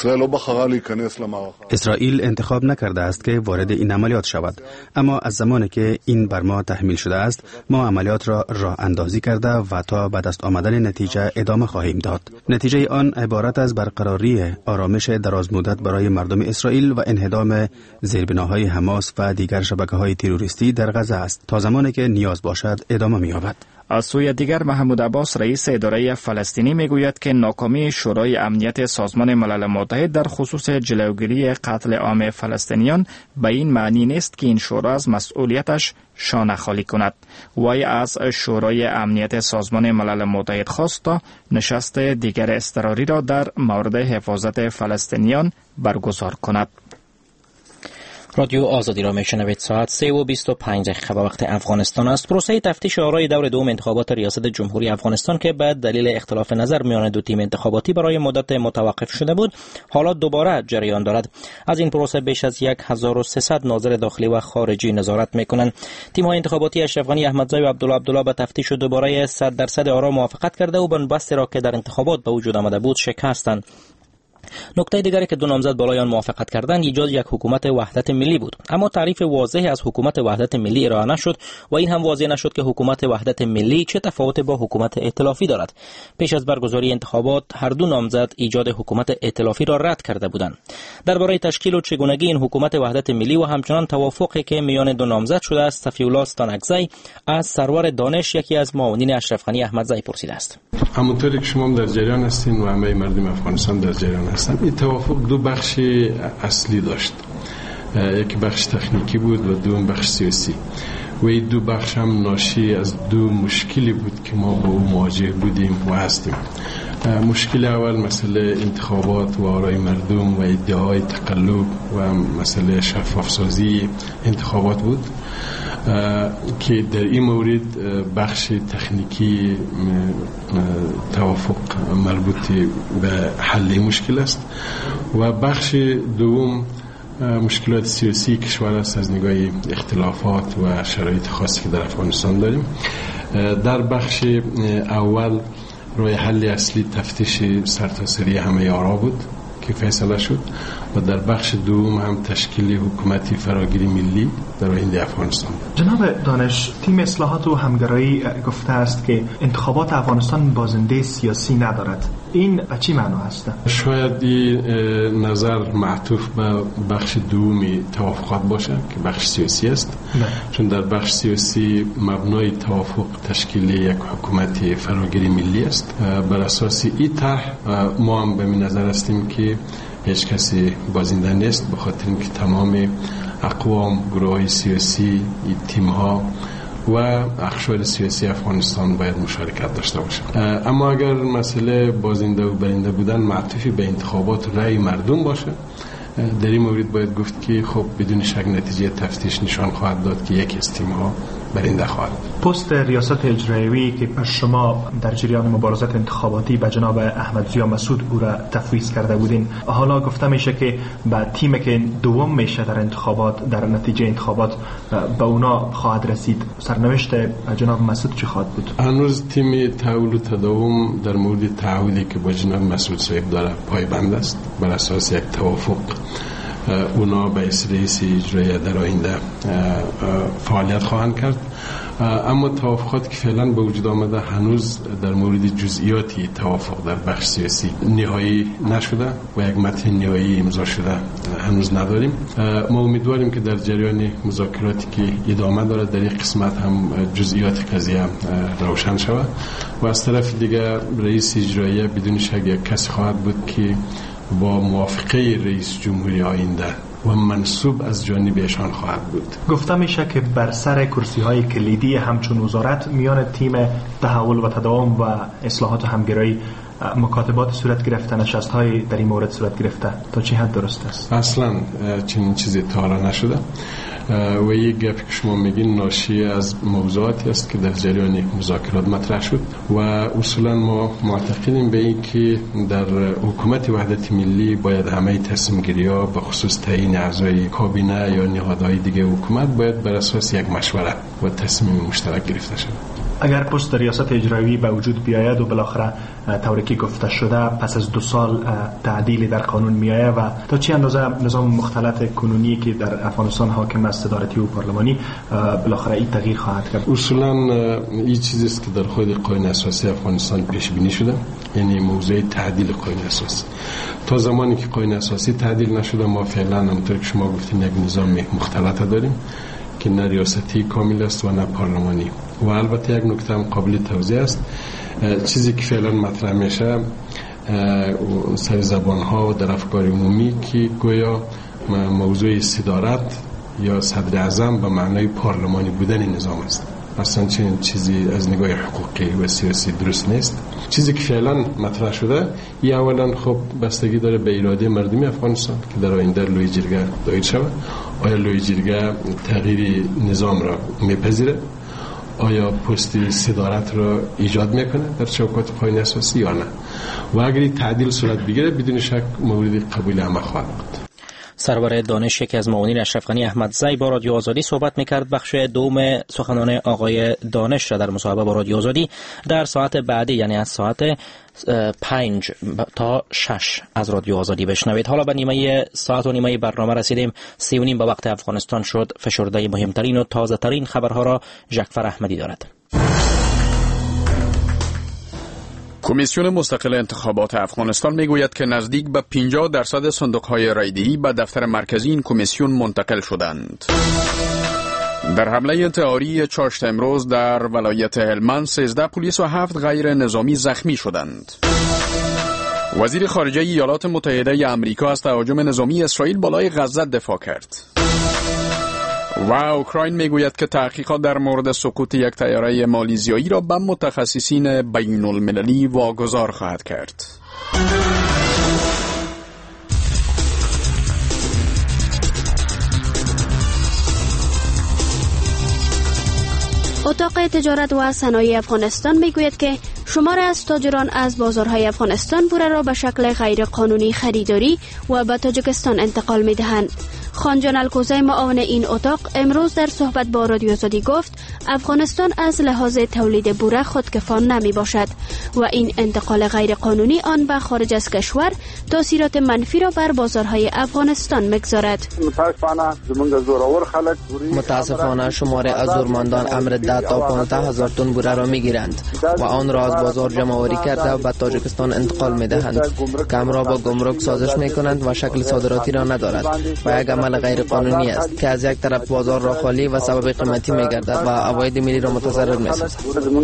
اسرائیل انتخاب نکرده است که وارد این عملیات شود، اما از زمانی که این بر ما تحمیل شده است ما عملیات را راه اندازی کرده و تا به دست آمدن نتیجه ادامه خواهیم داد. نتیجه آن عبارت از برقراری آرامش دراز مدت برای مردم اسرائیل و انهدام زیربناهای حماس و دیگر شبکه‌های تروریستی در غزه است. تا زمانی که نیاز باشد ادامه می‌یابد. از سوی دیگر محمود عباس رئیس اداره فلسطینی میگوید که ناکامی شورای امنیت سازمان ملل متحد در خصوص جلوگیری قتل عام فلسطینیان به این معنی نیست که این شورا از مسئولیتش شانه خالی کند. وی از شورای امنیت سازمان ملل متحد خواست تا نشست دیگر اضطراری را در مورد حفاظت فلسطینیان برگزار کند. رادیو آزادی را میشنوید. ساعت سه و بیست و پنج دقیقه به وقت افغانستان است. پروسه تفتیش آرای دور دوم انتخابات ریاست جمهوری افغانستان که به دلیل اختلاف نظر میان دو تیم انتخاباتی برای مدت متوقف شده بود، حالا دوباره جریان دارد. از این پروسه بیش از هزار و سیصد ناظر داخلی و خارجی نظارت میکنند. تیم‌های انتخاباتی اشرف غنی احمدزی و عبدالله عبدالله به تفتیش دوباره صد درصد آرا موافقت کرده و بنبستی را که در انتخابات به وجود آمده بود شکستند. نکته دیگری که دو نامزد بالای آن موافقت کردند ایجاد یک حکومت وحدت ملی بود، اما تعریف واضحی از حکومت وحدت ملی ارائه نشد و این هم واضح نشد که حکومت وحدت ملی چه تفاوت با حکومت ائتلافی دارد. پیش از برگزاری انتخابات هر دو نامزد ایجاد حکومت ائتلافی را رد کرده بودند. درباره تشکیل و چگونگی این حکومت وحدت ملی و همچنان توافقی که میان دو نامزد شده است، صفی‌الله استانکزی از سرور دانش یکی از معاونین اشرف غنی احمدزی پرسیده است. همونطوری که شما در جریان هستین و همه مردم افغانستان در جریان هستند، این توافق دو بخش اصلی داشت. یک بخش تکنیکی بود و دوم بخش سیاسی. و این دو بخش هم ناشی از دو مشکلی بود که ما با او مواجه بودیم و هستیم. مشکل اول مسئله انتخابات و آرای مردم و ادعای تقلب و مسئله شفافسازی انتخابات بود که در این مورد بخش تکنیکی توافق مربوط به حل مشکل است و بخش دوم مشکلات سیاسی کشور است از نگاه اختلافات و شرایط خاصی که در افغانستان داریم. در بخش اول راه حل اصلی تفتیش سرتاسری همه آرا بود که فیصله شد و در بخش دوم هم تشکیل حکومتی فراگیری ملی در آینده افغانستان. جناب دانش، تیم اصلاحات و همگرایی گفته است که انتخابات افغانستان بازنده سیاسی ندارد. این به چی معنا هست؟ شاید این نظر معطوف به بخش دومی توافقات باشه که بخش سیاسی است. نه. چون در بخش سیاسی مبنای توافق تشکیل یک حکومت فراگیری ملی است. بر اساس این طرح ما هم به این نظر هستیم که هیچ کسی بازنده نیست، به خاطر اینکه تمام اقوام، گروه‌های سیاسی، تیم‌ها و اقشار سیاسی افغانستان باید مشارکت داشته باشه. اما اگر مسئله بازنده و برنده بودن معطوف به انتخابات رأی مردم باشه، در این مورد باید گفت که خب بدون شک نتیجه تفتیش نشان خواهد داد که یک از تیم‌ها برنده خواهد. پست ریاست اجرایی که شما در جریان مبارزات انتخاباتی به جناب احمدزی مسعود او را تفویض کرده بودین، حالا گفته میشه که به تیمی که دوم میشه در انتخابات، در نتیجه انتخابات به اونا خواهد رسید. سرنوشت جناب مسعود چی خواهد بود؟ هنوز تیم تحول و تداوم در مورد تعهدی که با جناب مسعود صاحب داره پایبند است. بر اساس یک توافق اونا به رئیس اجرایی در آینده فعالیت خواهند کرد. اما توافقات که فعلا به وجود آمده هنوز در مورد جزئیاتی توافق در بخش سیاسی نهایی نشده و یک متن نهایی امضا شده هنوز نداریم. ما امیدواریم که در جریان مذاکراتی که ادامه داره در این قسمت هم جزئیات قضیه روشن شود و از طرف دیگه رئیس اجرایی بدون شک یک کسی خواهد بود که با موافقه رئیس جمهوری آینده و منصوب از جانب ایشان خواهد بود. گفته میشه که بر سر کرسی های کلیدی همچون وزارت میان تیم تحول و تداوم و اصلاحات و همگرایی مکاتبات صورت گرفته، نشست های در این مورد صورت گرفته. تا چه حد درست است؟ اصلا چنین چیزی تا حالا نشده. و یک گپ که شما میگین ناشی از موضوعاتی است که در جریان یک مذاکرات مطرح شد و اصولا ما معتقدیم به این که در حکومت وحدت ملی باید همه تصمیم گیری ها به خصوص تعیین اعضای کابینه یا نهادهای دیگه حکومت باید بر اساس یک مشوره و تصمیم مشترک گرفته شود. اگر پست ریاست اجرایی به وجود بیاید و بالاخره طوری که گفته شده پس از دو سال تعدیل در قانون میآید و تا چه اندازه نظام مختلط کنونی که در افغانستان حاکم است صدارتی و پارلمانی بالاخره این تغییر خواهد کرد؟ اصولا این چیزی است که در خود قانون اساسی افغانستان پیش بینی شده، یعنی موضوع تعدیل قانون اساسی. تا زمانی که قانون اساسی تعدیل نشده ما فعلا همونطور که شما گفتین یک نظام مختلط داریم که نه ریاستی کامل است و نه پارلمانی. و البته یک نکته هم قابل توضیح است، چیزی که فعلا مطرح میشه سر زبان ها و در افکار عمومی که گویا موضوع صدارت یا صدر اعظم به معنای پارلمانی بودن نظام است. اصلا چنین چیزی از نگاه حقوقی و سیاسی درست نیست. چیزی که فعلا مطرح شده یا اولا خب بستگی داره به اراده مردمی افغانستان که در آینده لوی جرگه دایر شود. آیا لوی جرگه تغییر نظام را میپذیره؟ آیا پست صدارت را ایجاد میکنه در چوکات قانون اساسی یا نه؟ و اگر تعدیل صورت بگیره بدون شک مورد قبول همه خواهد بود. سرور دانش یکی از معاونین اشرف غنی احمدزی با رادیو آزادی صحبت میکرد. بخش دوم سخنان آقای دانش را در مصاحبه با رادیو آزادی در ساعت بعدی، یعنی از ساعت پنج تا شش از رادیو آزادی بشنوید. حالا به نیمه ساعت و نیمه برنامه رسیدیم. سی و نیم به وقت افغانستان شد. فشرده مهمترین و تازه ترین خبرها را جعفر احمدی دارد. کمیسیون مستقل انتخابات افغانستان میگوید که نزدیک به پنجاه درصد صندوق‌های رایدهی به دفتر مرکزی این کمیسیون منتقل شدند. در حمله انتحاری چاشت امروز در ولایت هلمند سیزده پلیس و هفت غیر نظامی زخمی شدند. وزیر خارجه ایالات متحده آمریکا از تهاجم نظامی اسرائیل بالای غزه دفاع کرد. و اوکراین میگوید که تحقیقات در مورد سقوط یک طیاره مالیزیایی را به متخصصین بین المللی واگذار خواهد کرد. اتاق تجارت و صنایع افغانستان میگوید که شمار از تاجران از بازارهای افغانستان بوره را به شکل غیر قانونی خریداری و به تاجیکستان انتقال میدهند. خانجان الکوزی معاون این اتاق امروز در صحبت با رادیو آزادی گفت افغانستان از لحاظ تولید بوره خودکفا نمی باشد و این انتقال غیر قانونی آن به خارج از کشور تاثیرات منفی را بر بازارهای افغانستان میگذارد. متاسفانه شمار از زورمندان امر ده تا پانزده هزار تن بوره را میگیرند و آن را از بازار جمع آوری کرده و به تاجیکستان انتقال میدهند که امر را با گمرک سازش میکنند و شکل صادراتی را ندارد و یک عمل غیر قانونی است که از یک طرف بازار را خالی و سبب قیمتی میگردد و عواید ملی را متضرر میسازد.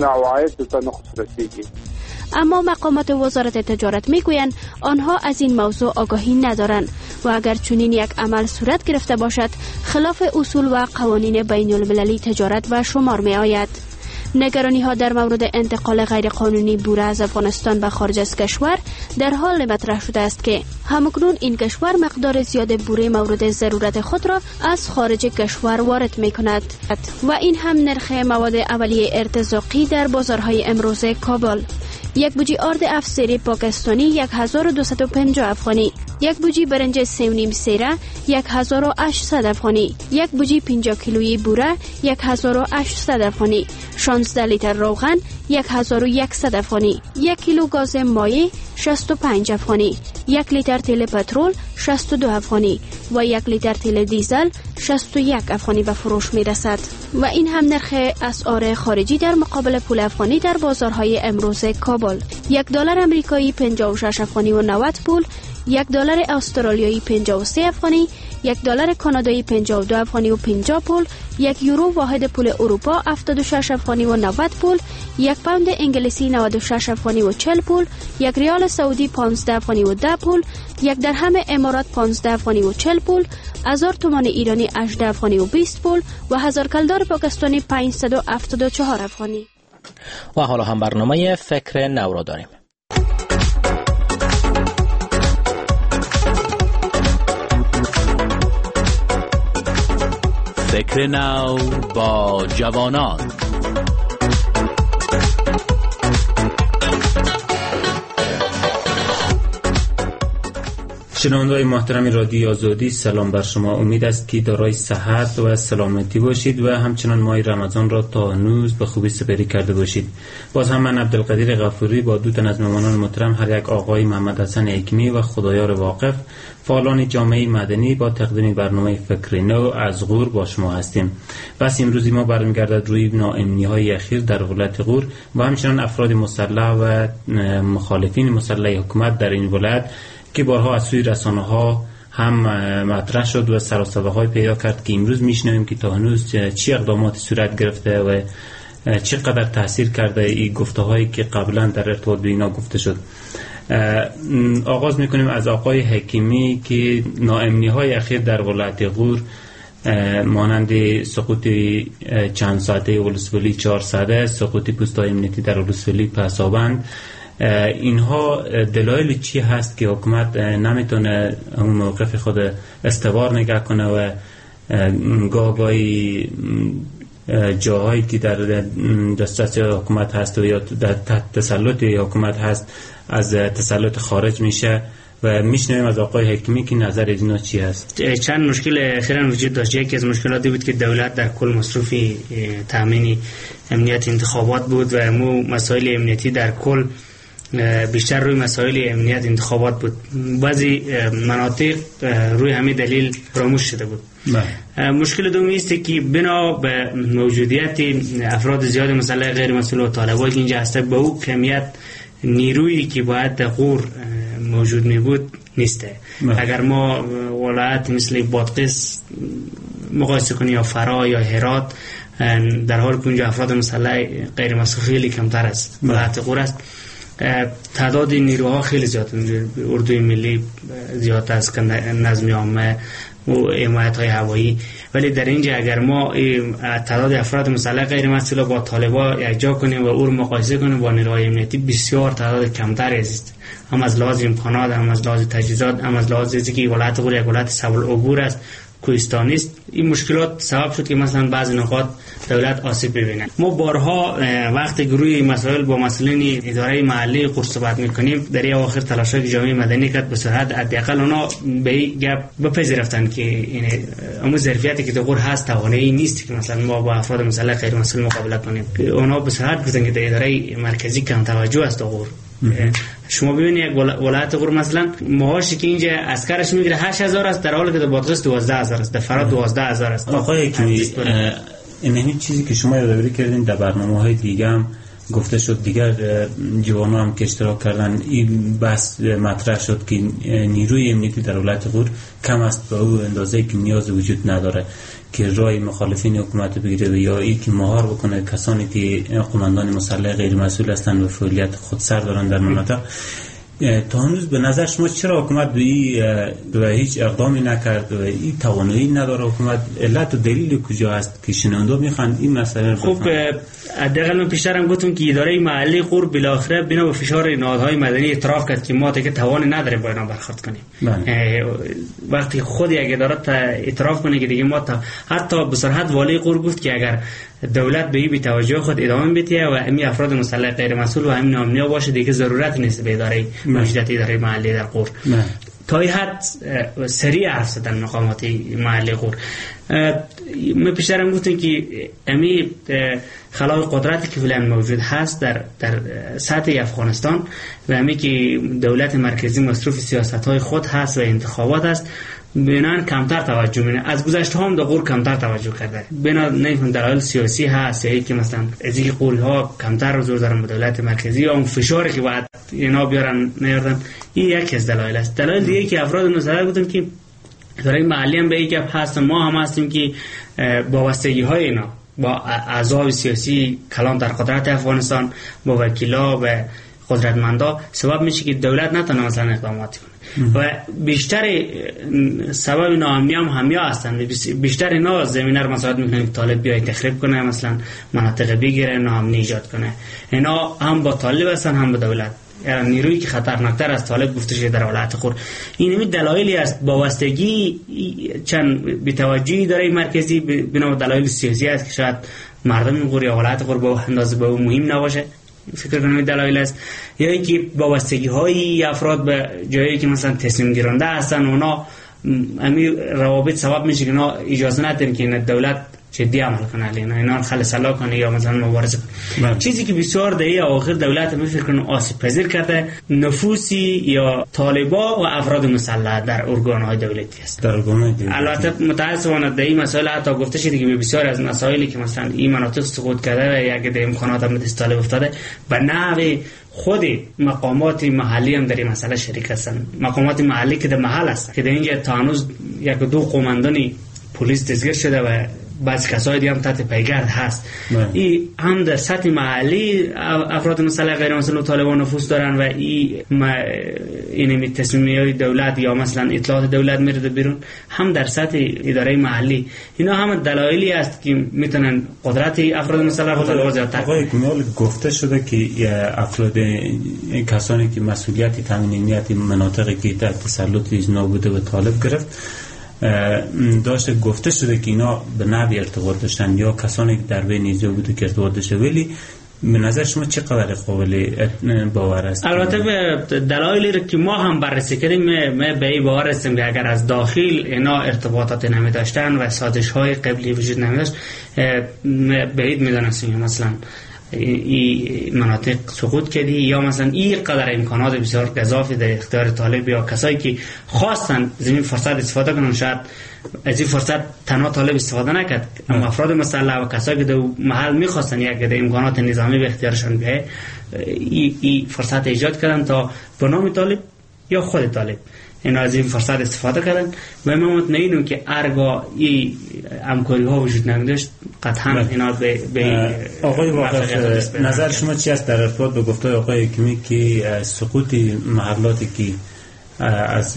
اما مقامات وزارت تجارت میگویند آنها از این موضوع آگاهی ندارند و اگر چنین یک عمل صورت گرفته باشد خلاف اصول و قوانین بین المللی تجارت و شمار می آید. نگرانی ها در مورد انتقال غیر قانونی بوره از افغانستان به خارج از کشور در حال مطرح شده است که همکنون این کشور مقدار زیاد بوره مورد ضرورت خود را از خارج کشور وارد می کند و این هم نرخ مواد اولیه ارتزاقی در بازارهای امروز کابل. یک بوجی آرد افسری پاکستانی یک هزار و دویست و پنجاه افغانی، یک بوجی برنج سه و نیم سیره یک هزار و هشتصد افغانی، یک بوجی پنجاه کیلویی بوره یک هزار و هشتصد افغانی، شانزده لیتر روغن یک هزار و صد افغانی، یک کیلو گاز مایع شصت و پنج افغانی، یک لیتر تیل پترول شصت و دو افغانی و یک لیتر تیل دیزل شصت و یک افغانی به فروش می رسد و این هم نرخ اسعار خارجی در مقابل پول افغانی در بازارهای امروز کابل. یک دلار امریکایی پنجاه و شش افغانی و نود پول، یک دلار استرالیایی پنجاه و سه افغانی، یک دلار کانادایی پنجاه و دو افغانی و پنجاه پول، یک یورو واحد پول اروپا هفتاد و شش افغانی و نود پول، یک پوند انگلیسی نود و شش افغانی و چهل پول، یک ریال سعودی پانزده افغانی و ده پول، یک درهم امارات پانزده افغانی و چهل پول، هزار تومان ایرانی هجده افغانی و بیست پول و هزار کلدار پاکستانی پانصد و هفتاد و چهار افغانی. و حالا هم برنامه فکر نو را داریم. فکر نو با جوانان. شنونده‌های محترم رادیو آزادی، سلام بر شما. امید است که دارای صحت و سلامتی باشید و همچنان ماه رمضان را تا هنوز به خوبی سپری کرده باشید. باز هم من عبدالقدیر غفوری با دو تن از مهمانان محترم، هر یک آقای محمد حسن حکیمی و خدایار واقف، فعالان جامعه مدنی، با تقدیم برنامه فکر نو از غور با شما هستیم. بس امروزی ما برمیگردد روی ناامنی‌های اخیر در ولایت غور و همچنان افراد مسلح و مخالفین مسلح حکومت در این ولایت که بارها از سوی رسانه‌ها هم مطرح شد و سر و صداهای پیدا کرد که امروز میشنویم که تا هنوز چه اقداماتی صورت گرفته و چقدر تاثیر کرده این گفته‌هایی که قبلا در ارتباط به اینا گفته شد. آغاز میکنیم از آقای حکیمی که ناامنی‌های اخیر در ولایت غور مانند سقوط چند ساعته ولسوالی چهار ساعته، سقوط پست‌های امنیتی در ولسوالی پسابند، اینها دلایل چی هست که حکومت نمیتونه اون موقف خود استوار نگه کنه و گاه گاهی جاهایی که در دسترس حکومت هست و یا در تحت تسلط حکومت هست از تسلط خارج میشه و میشنویم از آقای حکیمی که نظر اینا چی هست؟ چند مشکل اخیراً وجود داشت. یکی از مشکلاتی بود که دولت در کل مصرف تامین امنیت انتخابات بود و مو مسائل امنیتی در کل بیشتر روی مسائل امنیت انتخابات بود. بعضی مناطق روی همین دلیل فراموش شده بود. مشکل دومی است که بنا به موجودیت افراد زیاد مسلح غیر مسئول و طالبایی که اینجا هسته، به او کمیت نیرویی که باید در غور موجود می بود نیسته. اگر ما ولایت مثل بادغیس مقایسه کنیم یا فرا یا هرات، در حال که اونجا افراد مسلح غیر مسئول خیلی کمتر است. ولایت غور است تعداد نیروها خیلی زیاد، اردوی ملی زیاد است، نظمی عامه و حمایت های هوایی، ولی در اینجا اگر ما تعداد افراد مسلح غیر مسئول با طالبا یکجا کنیم و او رو مقایسه کنیم با نیروهای امنیتی، بسیار تعداد کمتر است، هم از لحاظ امکانات، هم از لحاظ تجهیزات، هم از لحاظ اینکه ولایت غور یک ولایت سهل العبور است، کوهستانی است. این مشکلات سبب شد که مثلا بعضی نقاط دولت آسیب ببینه. ما بارها وقتی گروه مسائل با مسئولین اداره محلی غور صحبت میکنیم، در این اواخر تلاش‌های جامعه مدنی کرد به صورت حداقل اونا به این گپ بپذیرفتن که این اون ظرفیتی که در غور هست توانایی نیست که مثلا ما با افراد مسلح غیر مسئول مقابله کنیم. اونا به صورت گفتن که در اداره مرکزی کم توجه است در غور. شما ببینید ولایت غور مثلا معاشی که اینجا عسکرش میگیره هشت هزار است، در حالی که در بادغیس دوازده هزار است، در فرا دوازده هزار است. آقای حکیمی، این همین چیزی که شما یادآوری کردین در برنامه‌های دیگه هم گفته شد، دیگر جوانان هم که اشتراک کردن، این بحث مطرح شد که نیروی امنیتی در ولایت غور کم است به او اندازه‌ای که نیاز وجود نداره که رای مخالفین حکومت بگیره و یا ای که مهار بکنه کسانی که قماندان مسلح غیر مسئول هستند و فعالیت خودسر دارن در مناطق. تا هنوز به نظر شما چرا حکومت به هیچ اقدامی نکرد و این توانایی نداره حکومت؟ علت و دلیل کجا است که شنونده میخوان این مسئله؟ خب حداقل من پیشترم گفتم که اداره محلی غور بالاخره بنا به فشار نهادهای مدنی اعتراف کرد که ما دیگه توان نداره با اینا برخورد کنیم. وقتی خود یک اداره اعتراف کنه که دیگه ما تا حتی به صراحت والی غور گفت که اگر دولت به این بی‌توجهی خود ادامه بده و همین افراد مسلح غیر مسئول و همین ناامنیا باشه، دیگه ضرورت نیست به اداره موجودیت اداره محلی در غور. تا این حد سریع حرف زدن مقامات محلی غور. من پیشترم گفتم که امی خلای قدرتی که فعلا موجود هست در در سطح افغانستان و امی که دولت مرکزی مصروف سیاست‌های خود هست و انتخابات است، بنان کمتر توجه می‌کنه. از گذشته هم در غور کمتر توجه کرده. بنا نمی‌کنم دلایل سیاسی هست یا که مثلا از اینکه قول‌ها کمتر زور دارن به دولت مرکزی یا اون فشاری که بعد اینا بیارن نیاردن، این یکی از دلایل است. دلایل دیگه که افراد مسئله بودن که اداره محلی هم به این گپ هست، ما هم هستیم که وابستگی‌های اینا با اعضای سیاسی کلان در قدرت افغانستان، با وکیلا و قدرتمندا سبب میشه که دولت نتونه مثلا اقداماتی کنه و بیشتر سبب ناامنی هم همیا هستن. بیشتر اینا زمینه رو مساعد میکنه که طالب بیای تخریب کنه، مثلا مناطق بگیره، ناامنی ایجاد کنه. اینا هم با طالب هستن هم با دولت. نیرویی که خطرناکتر از طالب گفته شده در ولایت غور. این می دلایلی است وابستگی چند بی‌توجهی داره مرکزی بنا به دلایل سیاسی است که شاید مردم غور یا ولایت غور به اندازه به مهم نباشه. فکر کنم دلایل است، یا اینکه وابستگی های افراد به جایی که مثلا تصمیم گیرنده هستن اونا همین روابط سبب میشه که اونا اجازه ندن که دولت جدی عمل کنه علینا اینا خلاص الله کنه یا مثلا مبارزه کنه. چیزی که بسیار در آخر دولت می فکر کنم آسیب پذیر کرده نفوسی یا طالبا و افراد مسلح در ارگان‌های دولتی است. در ارگان‌های دولتی البته متأسفانه در این مسائل حتی گفته شده که بسیار از مسائلی که مثلا این مناطق سقوط کرده و یک در امکانات هم دست طالب افتاده به نحو خود مقامات محلی هم در این مسئله شریک هستند. مقامات محلی که در محل هستند که در اینجا تا هنوز یک دو قماندانی پلیس دستگیر شده و بعضی کسای دیگه هم تحت پیگرد هست. این هم در سطح محلی افراد مسلح غیر مسلح طالبان نفوذ دارن و این اینمی تصمیم‌های دولت یا مثلا اطلاعات دولت میره بیرون، هم در سطح اداره محلی. اینا هم دلایلی است که میتونن قدرت افراد مسلح رو طالبان زیادتر. آقای کمیال گفته شده که افراد کسانی که مسئولیت تامین امنیت مناطقی که تحت تسلط اینا بوده به طالب گرفت داشته گفته شده که اینا به نحوی ارتباط داشتن یا کسانی که در بین ایزا بوده که ارتباط داشته، ولی به نظر شما چقدر قابل باور است؟ البته به دلایلی که ما هم بررسی کردیم ما به این باور هستیم که اگر از داخل اینا ارتباطات نمی داشتن و سازش های قبلی وجود نمی داشت به این میدانستیم مثلا این مناطق سقوط کردی یا مثلا این قدر امکانات بسیار گزافی در اختیار طالب یا کسایی که خواستن زمین فرصت استفاده کنن شاید از این فرصت تنها طالب استفاده نکرد، اما افراد مسلح و کسایی که در محل میخواستن یک در امکانات نظامی به اختیارشان بیه این ای فرصت ایجاد کردن تا به نام طالب یا خود طالب اینا از این فرصت استفاده کردن و ما مطمئنیم که ارگا این همکاری ها وجود نداشت قطعا اینا به, به آقای واقف نظر شما چی است در ارتباط به گفته آقای حکیمی که سقوط محلاتی که از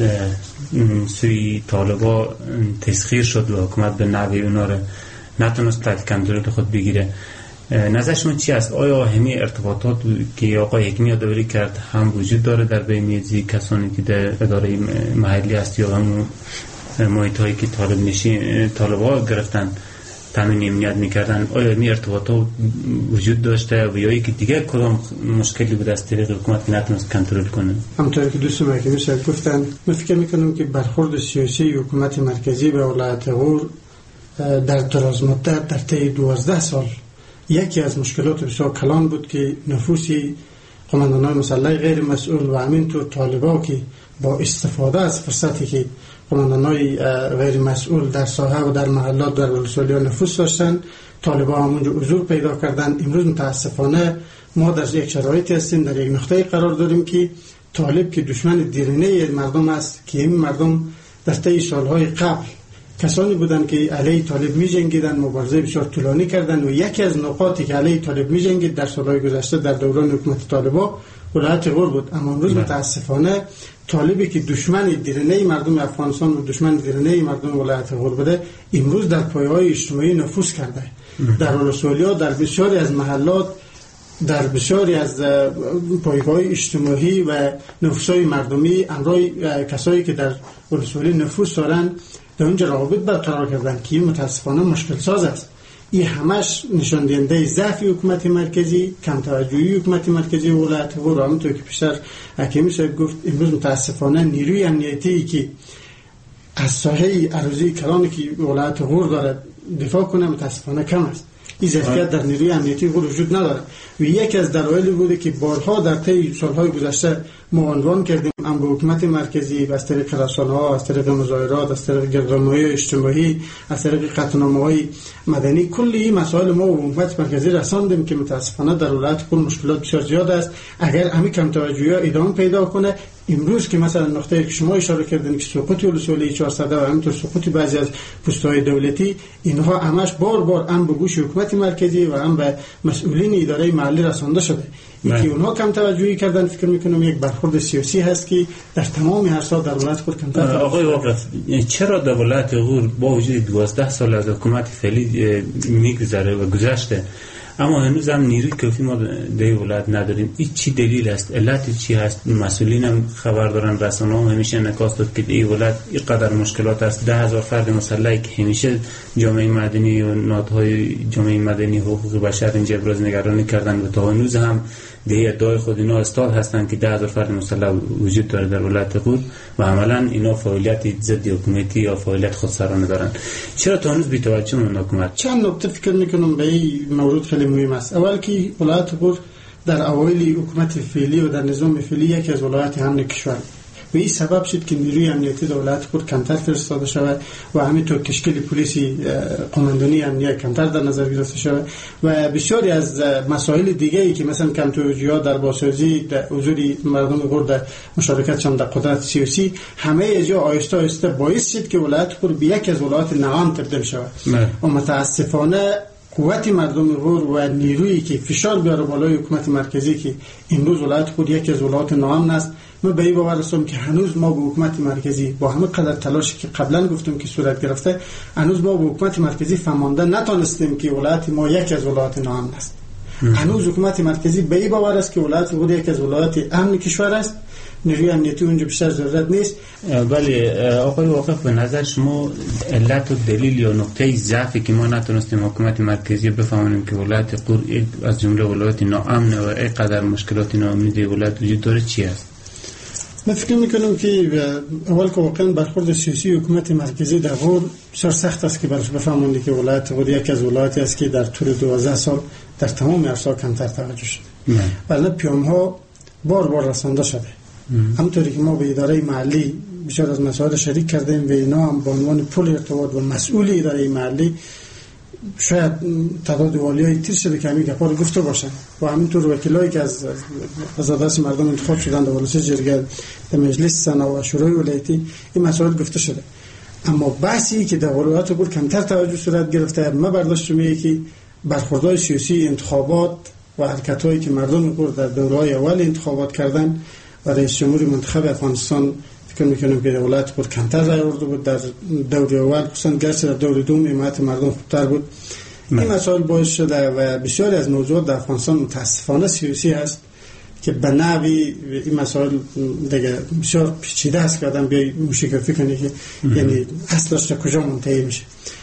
سوی طالبا تسخیر شد و حکومت به نحوی اونا رو نتونست تحت کنترل خود بگیره، نظر شما چی است؟ آیا همین ارتباطات که آقای حکیمی یادآوری کرد هم وجود داره در بین کسانی که در اداره محلی است یا هم محیط هایی که طالب نشین طالبا گرفتن تامین امنیت میکردن، آیا همین ارتباطات وجود داشته و یا اینکه دیگه کدام مشکلی بود از طریق حکومت نتونست کنترل کنه؟ همونطوری که دوستان حکیمی صاحب گفتن من فکر میکنم که برخورد سیاسی حکومت مرکزی به ولایت غور در دراز مدت در طی دوازده سال یکی از مشکلات بسیار کلان بود که نفوسی قماندانان مسلح غیر مسئول و همینطور طالبا که با استفاده از فرصتی که قماندانای غیر مسئول در ساحه و در محلات در ولسوالی‌ها نفوذ داشتن طالبا همونجا حضور پیدا کردن. امروز متاسفانه ما در یک شرایطی هستیم، در یک نقطه قرار داریم که طالب که دشمن دیرینه مردم است که این مردم در طی سالهای قبل کسانی بودند که علیه طالب می جنگیدن، مبارزه بسیار طولانی کردند و یکی از نقاطی که علیه طالب می جنگید در سالهای گذشته در دوران حکومت طالبا ولایت غور بود. اما امروز متاسفانه طالبی که دشمن دیرینه مردم افغانستان و دشمن دیرینه مردم ولایت غور بوده امروز در پایه‌های اجتماعی نفوذ کرده، در ولسوالی‌ها در بسیاری از محلات در بسیاری از پایگاه اجتماعی و نفوذهای مردمی امرای کسایی که در ولسوالی نفوذ دارند در اونجا روابط برقرار کردن که متاسفانه مشکل ساز است. این همش نشان دهنده ضعف حکومت مرکزی، کم توجهی حکومت مرکزی ولایت غور. همونطور که پیشتر حکیمی صاحب گفت امروز متاسفانه نیروی امنیتی که از ساحه اراضی کلانی که ولایت غور داره دفاع کنه متاسفانه کم است. این ظرفیت در نیروی امنیتی غور وجود نداره و یکی از دلایلی بوده که بارها در طی سالهای گذشته ما عنوان کردیم ام به حکومت مرکزی از طریق رسانه‌ها، از طریق مظاهرات، از طریق گردنامه‌های اجتماعی، از طریق قطعنامه‌های مدنی کلی این مسائل ما به حکومت مرکزی رساندیم که متاسفانه در ولایت غور مشکلات بسیار زیاد است. اگر همین کم توجهی ادامه پیدا کنه امروز که مثلا نقطه که شما اشاره کردین که سقوط ولسوالی چهارصد و همینطور سقوط بعضی از پست‌های دولتی اینها همش بار بار هم به گوش حکومت مرکزی و هم به مسئولین اداره محلی رسانده شده. یکی اونها کم توجهی کردن فکر میکنم یک برخورد سیاسی هست که در تمام هر سال در ولایت غور کم توجهی. آقای واقف چرا در ولایت غور با وجود دوازده سال از حکومت فعلی میگذره و گذشته اما هنوز هم نیروی کافی ما در ولایت نداریم. این چی دلیل است؟ علت چی هست؟ مسئولین هم خبر دارن، رسانه هم همیشه نکاست داد که این ولایت اینقدر مشکلات است. ده هزار فرد مسلح که همیشه جامعه مدنی و نهادهای جامعه مدنی حقوق بشر اینجا ابراز نگرانی کردن و تا هنوز هم به ادعای خود اینا استاد هستند که ده هزار فرد مسلح وجود داره در ولایت غور و عملا اینا فعالیت ضد حکومتی یا فعالیت خودسرانه دارن. چرا تا هنوز بی‌توجه اون حکومت؟ چند نکته فکر میکنم به این موضوع خیلی مهم است. اول که ولایت غور در اوایل حکومت فعلی و در نظام فعلی یکی از ولایات امن کشور و این سبب شد که نیروی امنیتی دولت غور کمتر فرستاده شود و همینطور تشکیل پلیسی قماندانی امنیت کمتر در نظر گرفته شود و بسیاری از مسائل دیگه ای که مثلا کم توجهی در بازسازی در حضور مردم غور در مشارکتشان در قدرت سیاسی همه اجا آیسته آیسته باعث شد که ولایت غور به یک از ولایات نوام تبدیل شود و متاسفانه قوت مردم غور و نیرویی که فشار بیاره بالای حکومت مرکزی که امروز ولایت خود یکی از ولایات ناامن است، ما به این باور هستم که هنوز ما به حکومت مرکزی با همه قدر تلاشی که قبلا گفتم که صورت گرفته هنوز ما به حکومت مرکزی فهمانده نتونستیم که ولایت ما یکی از ولایات ناامن است. هنوز حکومت مرکزی به این باور است که ولایت خود یکی از ولایات امن کشور است. نیروی امنیتی اونجا بیشتر ضرورت نیست. ولی آقای واقف به نظر شما علت و دلیل یا نقطه ضعفی که ما نتونستیم حکومت مرکزی بفهمونیم که ولایت غور از جمله ولایت ناامن و اینقدر مشکلات ناامنی در ولایت وجود داره چی است؟ من فکر میکنم که اول که واقعا برخورد سیاسی حکومت مرکزی در غور بسیار سخت است که برش بفهمونی که ولایت غور یکی از ولایاتی است که در طول دوازده سال در تمام عرصه‌ها کمتر توجه شده. ولی پیام‌ها بار بار رسانده شده. همونطوری که ما به اداره محلی بسیار از مسائل شریک کردیم و اینا هم به عنوان پل ارتباط و مسئول اداره محلی شاید تعداد والیای تیر شده که همین گپا رو گفته باشن و همینطور وکیلایی که از از دست مردم انتخاب شدن در ولایت جرگه در مجلس سنا و شورای ولایتی این مسائل گفته شده. اما بحثی که در ولایت غور کمتر توجه صورت گرفته، ما برداشت میگه که برخوردهای سیاسی، انتخابات و حرکتایی که مردم غور در دوره‌های اول انتخابات کردن و رئیس جمهور منتخب افغانستان فکر میکنم که ولایت غور کمتر رای آورده بود در دور اول، خصوصا گرچه در دور دوم حمایت مردم خوبتر بود. این مسائل باعث شده و بسیاری از موضوعات در افغانستان متاسفانه سیاسی است که به نحوی این مسائل دیگه بسیار پیچیده است که آدم بیای مشکفی کنه که یعنی اصلش تا کجا منتهی میشه.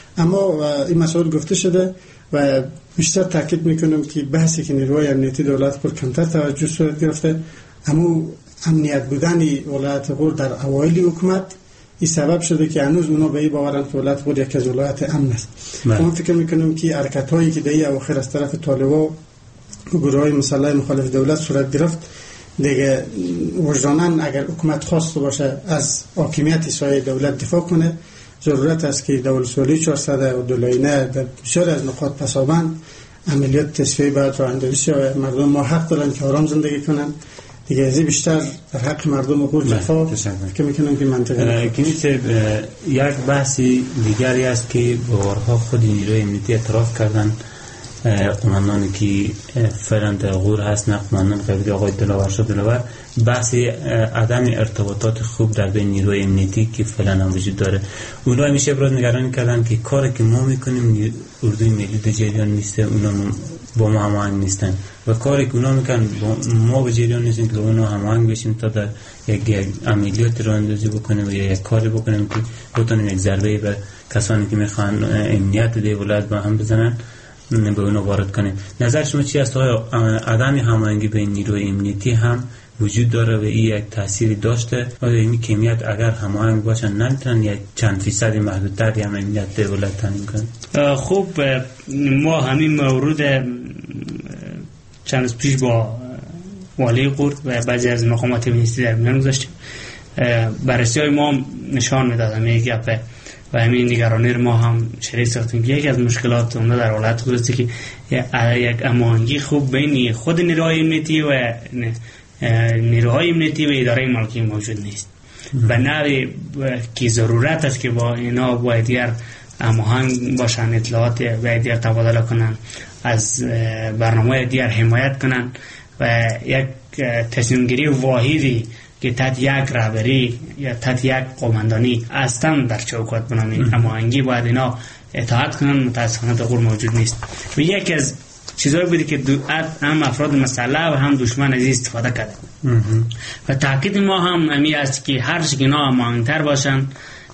اما این مسائل گفته شده و بیشتر تاکید میکنم که بحثی که نیروهای امنیتی دولت غور کمتر توجه صورت گرفته، اما امنیت بودن ولایت غور در اوایل حکومت این سبب شده که هنوز اونا به این باورن که ولایت غور یک از ولایات امن است. من فکر میکنم که حرکت هایی که در این اواخر از طرف طالبان و گروه های مسلح مخالف دولت صورت گرفت دیگه وجداناً اگر حکومت خواسته باشه از حاکمیت سایه دولت دفاع کنه، ضرورت است که دولت‌سولی چهارصد و دلاینه در بسیار از نقاط پسابند عملیات تصفیه باید راه اندازی شود. مردم ما حق دارن که آرام زندگی کنن دیگه، از بیشتر در حق مردم غور جفا که میکنم که منطقه کنیست. یک بحثی دیگری است که بارها خود نیروی امنیتی اعتراف کردن، قماندانی که فعلا در غور هست نه قماندان قبلی آقای دلاور شد دلاور، بحث عدم ارتباطات خوب در بین نیروی امنیتی که فعلا هم وجود داره. اونا همیشه ابراز نگرانی کردن که کاری که ما میکنیم اردوی ملی در جریان نیسته، اونا با ما هماهنگ نیستن و کاری که اونا میکنن ما به جریان نیستیم که اونا هماهنگ بشیم تا در یک عملیات راه اندازی بکنیم و یا یک کاری بکنیم که بتونیم یک ضربه به کسانی که میخوان امنیت در ولایت با هم بزنن به اونا وارد کنیم. نظر شما چی است؟ آیا عدم هماهنگی بین نیروی امنیتی هم وجود داره و این یک تأثیری داشته؟ آیا این کمیت اگر هماهنگ باشن نمیتونن یک چند فیصد محدودتری هم امنیت در ولایت تامین کنن؟ خب ما همین مورد چند روز پیش با والی غور و بعضی از مقامات امنیتی در میان گذاشتیم. بررسی‌های ما نشان میداد همین گپ و همین نگرانی ما هم شریک ساختیم که یکی از مشکلات اون در ولایت غور است که یک هماهنگی خوب بین خود نیروهای امنیتی و نیروهای امنیتی و اداره ملکی موجود نیست. به نحوی که ضرورت است که با اینا باید دیگر هماهنگ باشن، اطلاعات باید دیگر تبادله کنن، از برنامه دیگر حمایت کنن و یک تصمیم گیری واحدی که تحت یک رهبری یا تحت یک قماندانی اصلا در چوکات بنامین هماهنگی باید اینا اطاعت کنن. متاسفانه در غور موجود نیست و یکی از چیزایی بوده که هم افراد مسلح و هم دشمن از استفاده کرده و تاکید ما هم امی است که هر چیزی اینا امانتر باشن،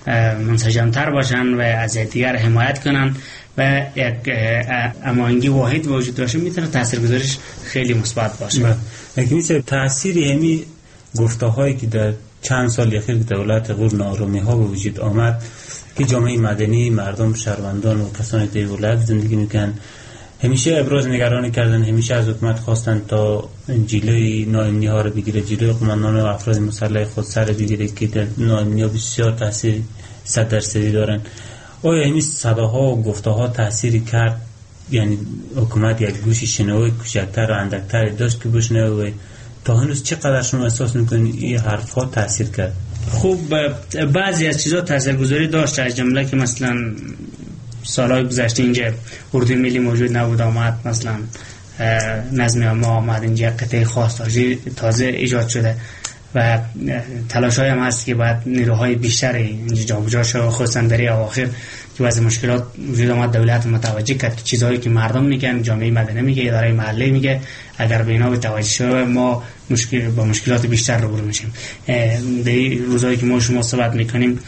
منسجمتر باشن و از دیگر حمایت کنن و یک امانگی واحد وجود داشته میتونه تاثیرگذاریش خیلی مثبت باشه. لیکن میشه تأثیری همی گفته‌هایی که در چند سال اخیر دولت غور نارامی ها به وجود آمد که جامعه مدنی، مردم، شهروندان و کسانی که ولایت زندگی میکنن همیشه ابراز نگرانی کردن، همیشه از حکومت خواستن تا جلوی ناامنی ها رو بگیره، جلوی قماندان و افراد مسلح خود سر بگیره که در ناامنی ها بسیار تاثیر صد درصدی دارن. آیا همین صداها و گفته‌ها تأثیری کرد؟ یعنی حکومت یک گوش شنوای کوچکتر و اندکتر داشت که بشنوه و تا هنوز چقدر شما احساس میکنید این حرف‌ها تأثیر کرد؟ خوب بعضی از چیزا تاثیرگذاری داشت، از جمله که مثلا سالهای گذشته اینجا اردوی ملی موجود نبود، آمد مثلا نظم عامه آمد اینجا، قطعه خاص تازه ایجاد شده و تلاش‌های هم هست که باید نیروهای بیشتری اینجا جابجا شد، خصوصا در اواخر که واسه مشکلات وجود آمد دولت متوجه کرد که چیزایی که مردم میگن، جامعه مدنی میگه، اداره محلی میگه، اگر به اینا به توجه شد ما مشکل با مشکلات بیشتر روبرو میشیم. در روزایی که ما شما صحبت میکنیم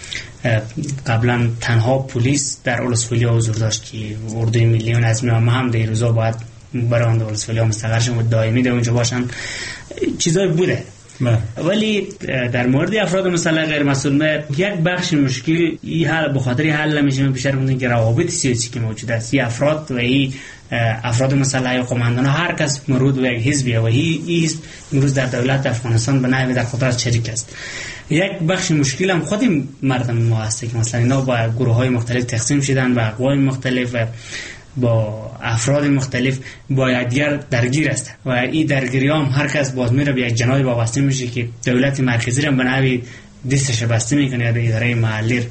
قبلا تنها پلیس در اولسفولیا حضور داشت که اردوی ملی و نظم عامه هم در روزا باید برای اون اولسفولیا مستقر شدن و دائمی در اونجا باشن، چیزایی بوده. ولی در مورد افراد مسلح غیر مسئول یک بخش مشکل این حل به خاطر حل نمیشه بیشتر بودن که روابط سیاسی که موجود است، این افراد و این افراد مسلح یا قماندان هر کس مربوط به یک حزبیه و این حزب امروز در دولت افغانستان به نحوی در قدرت شریک است. یک بخش مشکل هم خود مردم ما هست که مثلا اینا با گروه های مختلف تقسیم شدن و اقوام مختلف و با افراد مختلف با یکدیگر درگیر است و این درگیری هم هر کس باز میره به یک جناحی وابسته میشه که دولت مرکزی را به نحوی دستش بسته میکنه یا اداره محلی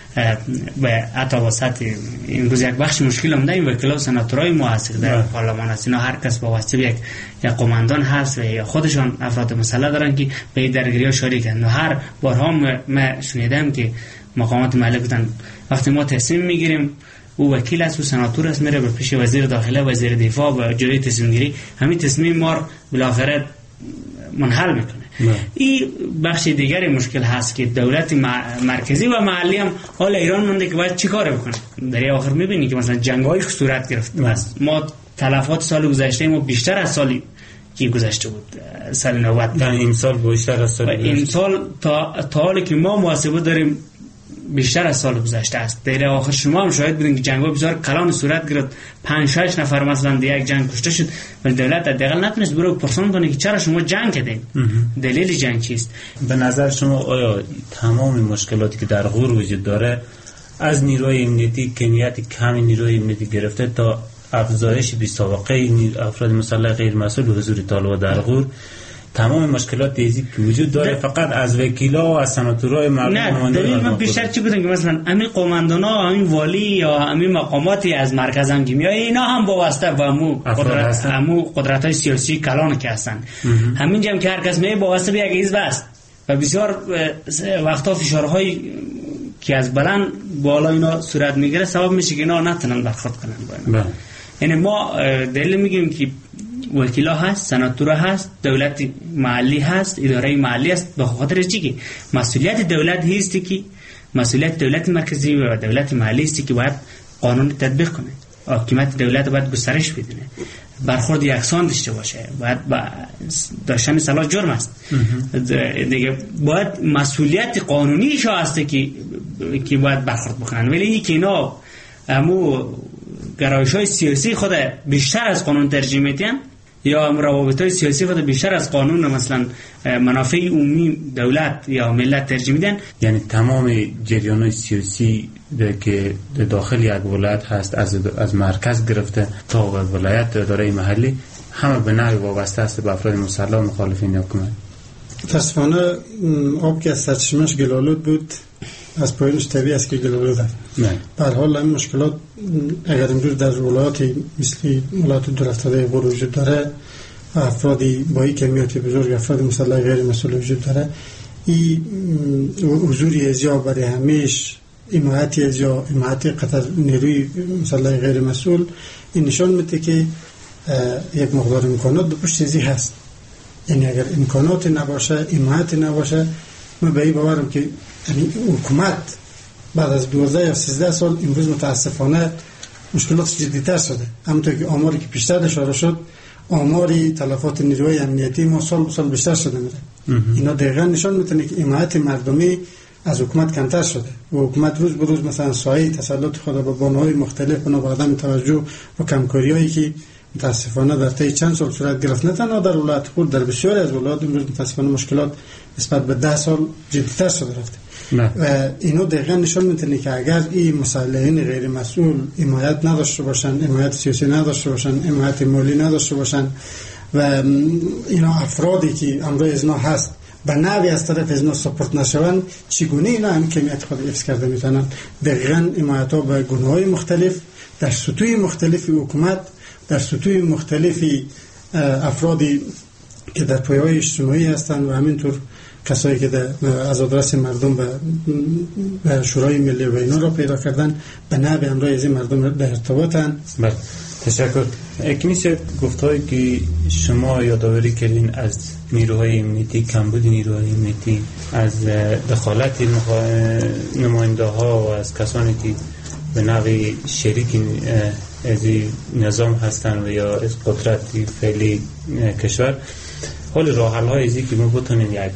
و حتی واسط امروز یک بخش مشکل هم داریم وکلا و سناتورای موثر در پارلمان هست، اینا هر کس وابسته به یک یک قماندان هست و یا خودشان افراد مسلح دارن که به این درگیری ها شریکن و هر بارها ما شنیدم که مقامات محلی گفتن وقتی ما تصمیم میگیریم او وکیل است و سناتور است میره به پیش وزیر داخله، وزیر دفاع و جای تصمیم گیری همین تصمیم ما بالاخره منحل میکنه. این بخش دیگری مشکل هست که دولت مرکزی و محلی هم حال ایران مونده که باید چی کار بکنه. در آخر میبینی که مثلا جنگ‌های صورت گرفت، ما تلفات سال گذشته ما بیشتر از سالی که گذشته بود، سال نوبت یعنی این سال بیشتر از سال این سال تا تا حالی که ما محاسبه داریم بیشتر از سال گذشته است. در آخر شما هم شاهد بودین که جنگ‌ها بسیار کلان صورت گرفت، پنج شش نفر مثلا در یک جنگ کشته شد ولی دولت حداقل نتونست برو پرسان کنه که چرا شما جنگ کردین، دلیل جنگ چیست. به نظر شما آیا تمام مشکلاتی که در غور وجود داره از نیروی امنیتی، کمیت کمی نیروی امنیتی گرفته تا افزایش بی‌سابقه افراد مسلح غیر مسئول و حضور طالبان در غور، تمام مشکلات دیزی که وجود داره فقط از وکیلا و از سناتورای مردم؟ نه دلیل من بیشتر چی بودن که مثلا همین قماندانا، همین والی یا همین مقاماتی از مرکز هم که میاد اینا هم وابسته و همو قدرت همو قدرت‌های سیاسی کلان که هستن، همین جمع که هر کس می وابسته به یک حزب است و بسیار وقتا فشارهای که از بلند بالا اینا صورت میگیره سبب میشه که اینا نتونن برخورد کنن با اینا. یعنی ما دلیل میگیم که وکیلا هست، سناتورا هست، دولت محلی هست، اداره محلی است، به خاطر چی که مسئولیت دولت هستی که مسئولیت دولت مرکزی و دولت محلی است که باید قانون تطبیق کنه، حاکمیت دولت باید گسترش بده، برخورد یکسان داشته باشه، باید با داشتن سلاح جرم است دیگه، باید مسئولیت قانونی شو هست که که باید برخورد بکنن. ولی این که اینا همو گرایش‌های سیاسی خود بیشتر از قانون ترجیح میدن یا روابط‌های سیاسی خود بیشتر از قانون مثلا منافع عمومی دولت یا ملت ترجیح میدن، یعنی تمام جریان‌های سیاسی که داخل یک ولایت هست از از مرکز گرفته تا ولایت اداره محلی همه به نحوی وابسته است به افراد مسلح و مخالفین حکومت. متاسفانه آب که از سرچشمه‌اش گلالود بود از پایینش طبیعی است که گلالود است. به هر حال این مشکلات اگر امروز در ولایات مثل ولایت دورافتاده غور وجود داره، افرادی با این کمیت بزرگ افراد مسلح غیر مسئول وجود داره، این حضوری ازیا برای همیش حمایتی ازیا حمایتی قطر نیروی مسلح غیر مسئول این نشان میده که یک مقدار امکانات دو پشت چیزی هست. یعنی اگر امکانات نباشه، حمایت نباشه، من به این باورم که یعنی حکومت بعد از دوازده یا سیزده سال امروز متاسفانه مشکلات جدی‌تر شده. همونطور که آماری که پیشتر اشاره شد، آماری تلفات نیروی امنیتی ما سال به سال بیشتر شده میره. اینا دقیقاً نشان میتونه که حمایت مردمی از حکومت کمتر شده و حکومت روز به روز مثلا سایه تسلط خود به بانه‌های مختلف و عدم توجه و کمکاری‌هایی که متاسفانه در طی چند سال صورت گرفت، نه تنها در ولایت خود، در بسیاری از ولایات امروز متاسفانه مشکلات نسبت به ده سال جدی‌تر شده رفته. و اینو دقیقاً نشان میتونه که اگر این مسئولین غیر مسئول حمایت نداشته باشن، حمایت سیاسی نداشته باشن، حمایت مالی نداشته باشن و اینا افرادی که امروز ازنا هست به نوعی از طرف ازنا سپورت نشون، چگونه اینا هم کمیت خود حفظ کرده میتونن؟ دقیقاً حمایت ها به گونه‌های مختلف در سطوح مختلف حکومت، در سطوح مختلفی افرادی که در پایه‌های اجتماعی هستند و همینطور کسایی که از آدرس مردم به, به شورای ملی و اینا را پیدا کردن به نحو امروز از این مردم در ارتباطن. بله، تشکر. اکنیشه گفتهایی که شما یادآوری کردین از نیروهای امنیتی، کمبود نیروهای امنیتی، از دخالت نماینده ها و از کسانی که به نحوی شریک از نظام هستن و یا از قدرتی فعلی کشور، حال راه حل های ازی که ما بتونیم یک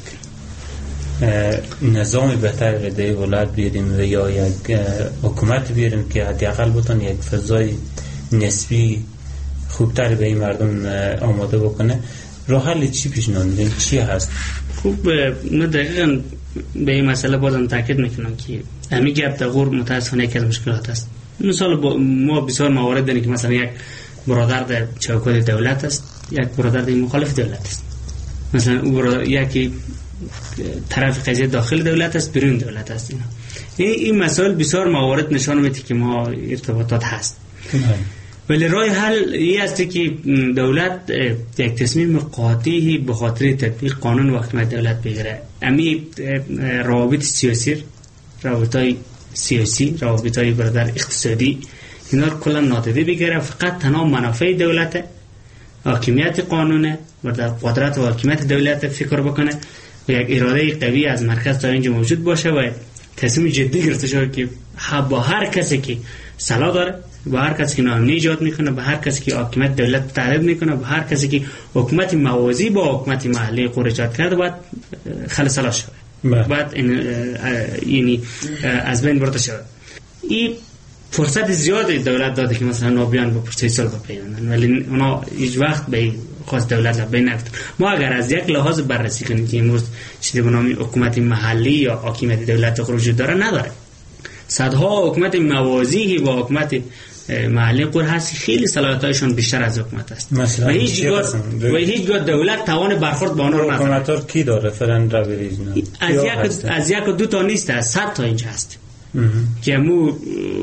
نظام بهتر در ولایت بیاریم و یا یک حکومت بیاریم که حداقل بتونه یک فضای نسبی خوبتر به این مردم آماده بکنه، راه حل چی پیشنهاد میدین؟ چی هست؟ خوب، من دقیقاً به این مسئله بازم تاکید میکنم که همین گپ در غور متاسفانه یکی از مشکلات است. مثلا ما بسیار موارد داریم که مثلا یک برادر در چوکات دولت است، یک برادر در مخالف دولت است. مثلا او برادر یکی طرف قضیه داخل دولت است، بیرون دولت است. اینا این مسائل بسیار موارد نشان میده که ما ارتباطات هست. ولی راه حل این است که دولت یک تصمیم قاطعی به خاطر تطبیق قانون و حکومت دولت بگیره. امی روابط سیاسی، روابطای سیاسی، روابطای برادر اقتصادی، اینا رو کلا نادیده بگیره، فقط تنها منافع دولت، حاکمیت قانونه و در قدرت و حاکمیت دولت فکر بکنه و یک اراده قوی از مرکز تا اینجا موجود باشه و تصمیم جدی گرفته شده که با هر کسی که صلاح داره، با هر کسی که ناامنی ایجاد میکنه، با هر کسی که حاکمیت دولت تعریف میکنه، با هر کسی که حکومت موازی با حکومت محلی قرار ایجاد کرده، باید خلع سلاح شود، باید یعنی از بین برده شود. این فرصت زیادی دولت داده که مثلا نوبیان با پشت سال بپیوندن، ولی اونا هیچ وقت به خاص دولت لبه نگفتن. ما اگر از یک لحاظ بررسی کنیم که امروز چیزی به نام حکومت محلی یا حاکمیت دولت وجود داره، نداره. صدها حکومت موازی با حکومت محلی قرار هست، خیلی صلاحیت‌هایشون بیشتر از حکومت است و هیچ گاه و هیچ گاه دولت توان برخورد با آنها نداره. حکومت‌ها کی داره فرند را بریزنه؟ از یک از یک دو تا نیست، از صد تا اینجا هست که مو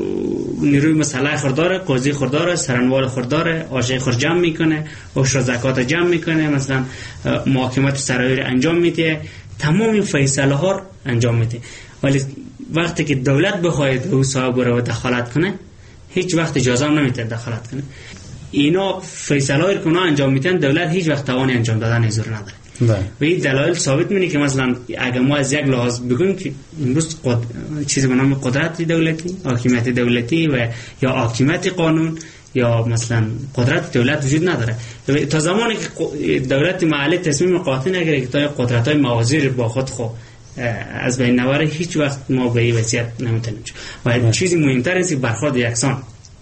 نیروی مسلح خرداره، قاضی خرداره، سرنوال خرداره، آشه خرد جمع میکنه، عشر زکات جمع میکنه، مثلا محاکمات سرایی انجام میده، تمام این فیصله ها انجام میده. ولی وقتی که دولت بخواهد او صاحب رو دخالت کنه، هیچ وقت اجازه هم نمیده دخالت کنه. اینا فیصله هایی که اونا انجام میدن، دولت هیچ وقت توان انجام دادن حضور نداره. و این دلایل ثابت می‌کنه که مثلا اگر ما از یک لحاظ بگوییم که امروز قد... چیزی به نام قدرت دولتی، حاکمیت دولتی و یا حاکمیت قانون یا مثلا قدرت دولت وجود نداره. تا زمانی که دولت محلی تصمیم قاطع نگیره که تا قدرت‌های موازی با خود خو از بین نبره، هیچ وقت ما به این وضعیت نمیتونیم. و چیزی مهمتر است که برخورد یکسان.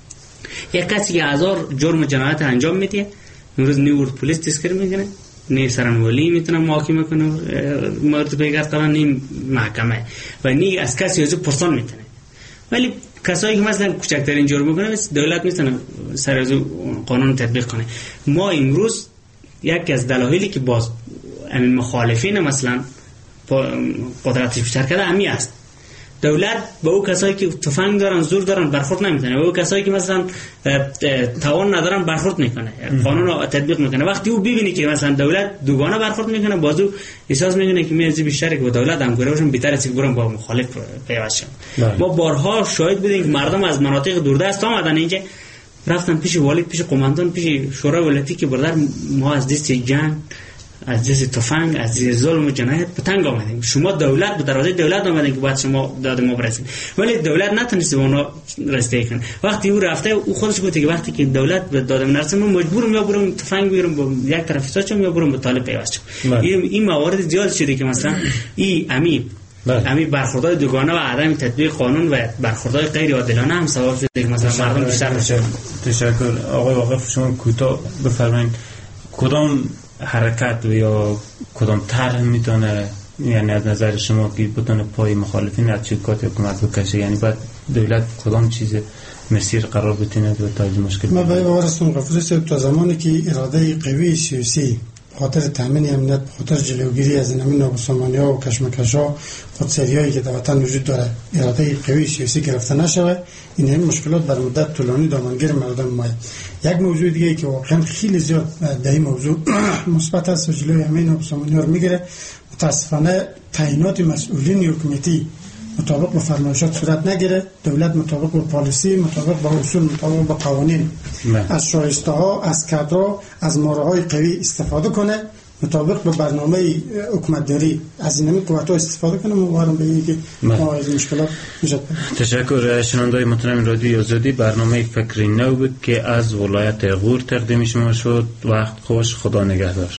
یک کسی که هزار جرم و جنایت انجام میده، امروز نیورد پلیس تسکر میکنه، نی سرنولی میتونه محاکمه کنه، مورد پیگیر قرار نیم محکمه و نی از کسی از پرسان میتونه. ولی کسایی که مثلا کوچکترین جرم میکنه، دولت میتونه سر از قانون تطبیق کنه. ما امروز یک از دلایلی که باز همین مخالفین مثلا قدرتش بیشتر کرده همین است. دولت به او کسایی که تفنگ دارن، زور دارن برخورد نمیکنه، به او کسایی که مثلا توان ندارن برخورد میکنه، قانون رو تطبیق میکنه. وقتی او ببینی که مثلا دولت دوگانه برخورد میکنه، بازو احساس میکنه که میازی بیشتره که با دولت همکاری باشم، بهتره است که برم با مخالف پیوست شم. ما بارها شاهد بودیم که مردم از مناطق دوردست آمدن اینجا، رفتن پیش والی، پیش قماندان، پیش شورای ولایتی که برادر ما از دست جنگ، از دست تفنگ، از دست ظلم و جنایت به تنگ آمدیم. شما دولت به دروازه دولت آمدین که بعد شما داد ما برسید، ولی دولت نتونست به اونا رسیدگی کنه. وقتی او رفته او خودش گفته که وقتی که دولت به داد من نرسه من مجبورم یا برم تفنگ بگیرم با یک طرف ساچم یا برم به طالب پیوست شم. این این موارد زیاد شده که مثلا این امی امی برخوردهای دوگانه و عدم تطبیق قانون و برخوردهای غیر عادلانه هم سبب شده که مثلا مردم بیشتر بشه. تشکر. آقای واقف شما کوتاه بفرمایید کدام حرکت و یا کدام طرح میتونه یعنی از نظر شما که بتونه پای مخالفین از چکات حکومت بکشه، یعنی باید دولت کدام چیز مسیر قرار بتونه و تا این مشکل ما باید وارستون غفرست تا زمانی که اراده قوی سیاسی خاطر تامین امنیت، خاطر جلوگیری از این نابسامانی ها و کشمکش ها خودسری هایی که در وطن وجود داره اراده قوی سیاسی گرفته نشود، این هم مشکلات بر مدت طولانی دامنگیر مردم ما. یک موضوع دیگه که واقعا خیلی زیاد در این موضوع مثبت است و جلوی همه نابسامانی ها رو میگیره، متاسفانه تعیینات مسئولین حکومتی مطابق با فرمایشات صورت نگیره. دولت مطابق با پالیسی، مطابق با اصول، مطابق با قوانین نه. از شایسته ها، از کادرها، از مهره های قوی استفاده کنه، مطابق با برنامه حکومتداری از این قوت ها استفاده کنه. موارم به اینکه ما از مشکلات نجات بدیم. تشکر. شنوندای محترم رادیو آزادی، برنامه فکری نو بود که از ولایت غور تقدیم شما شد. وقت خوش، خدا نگهدار.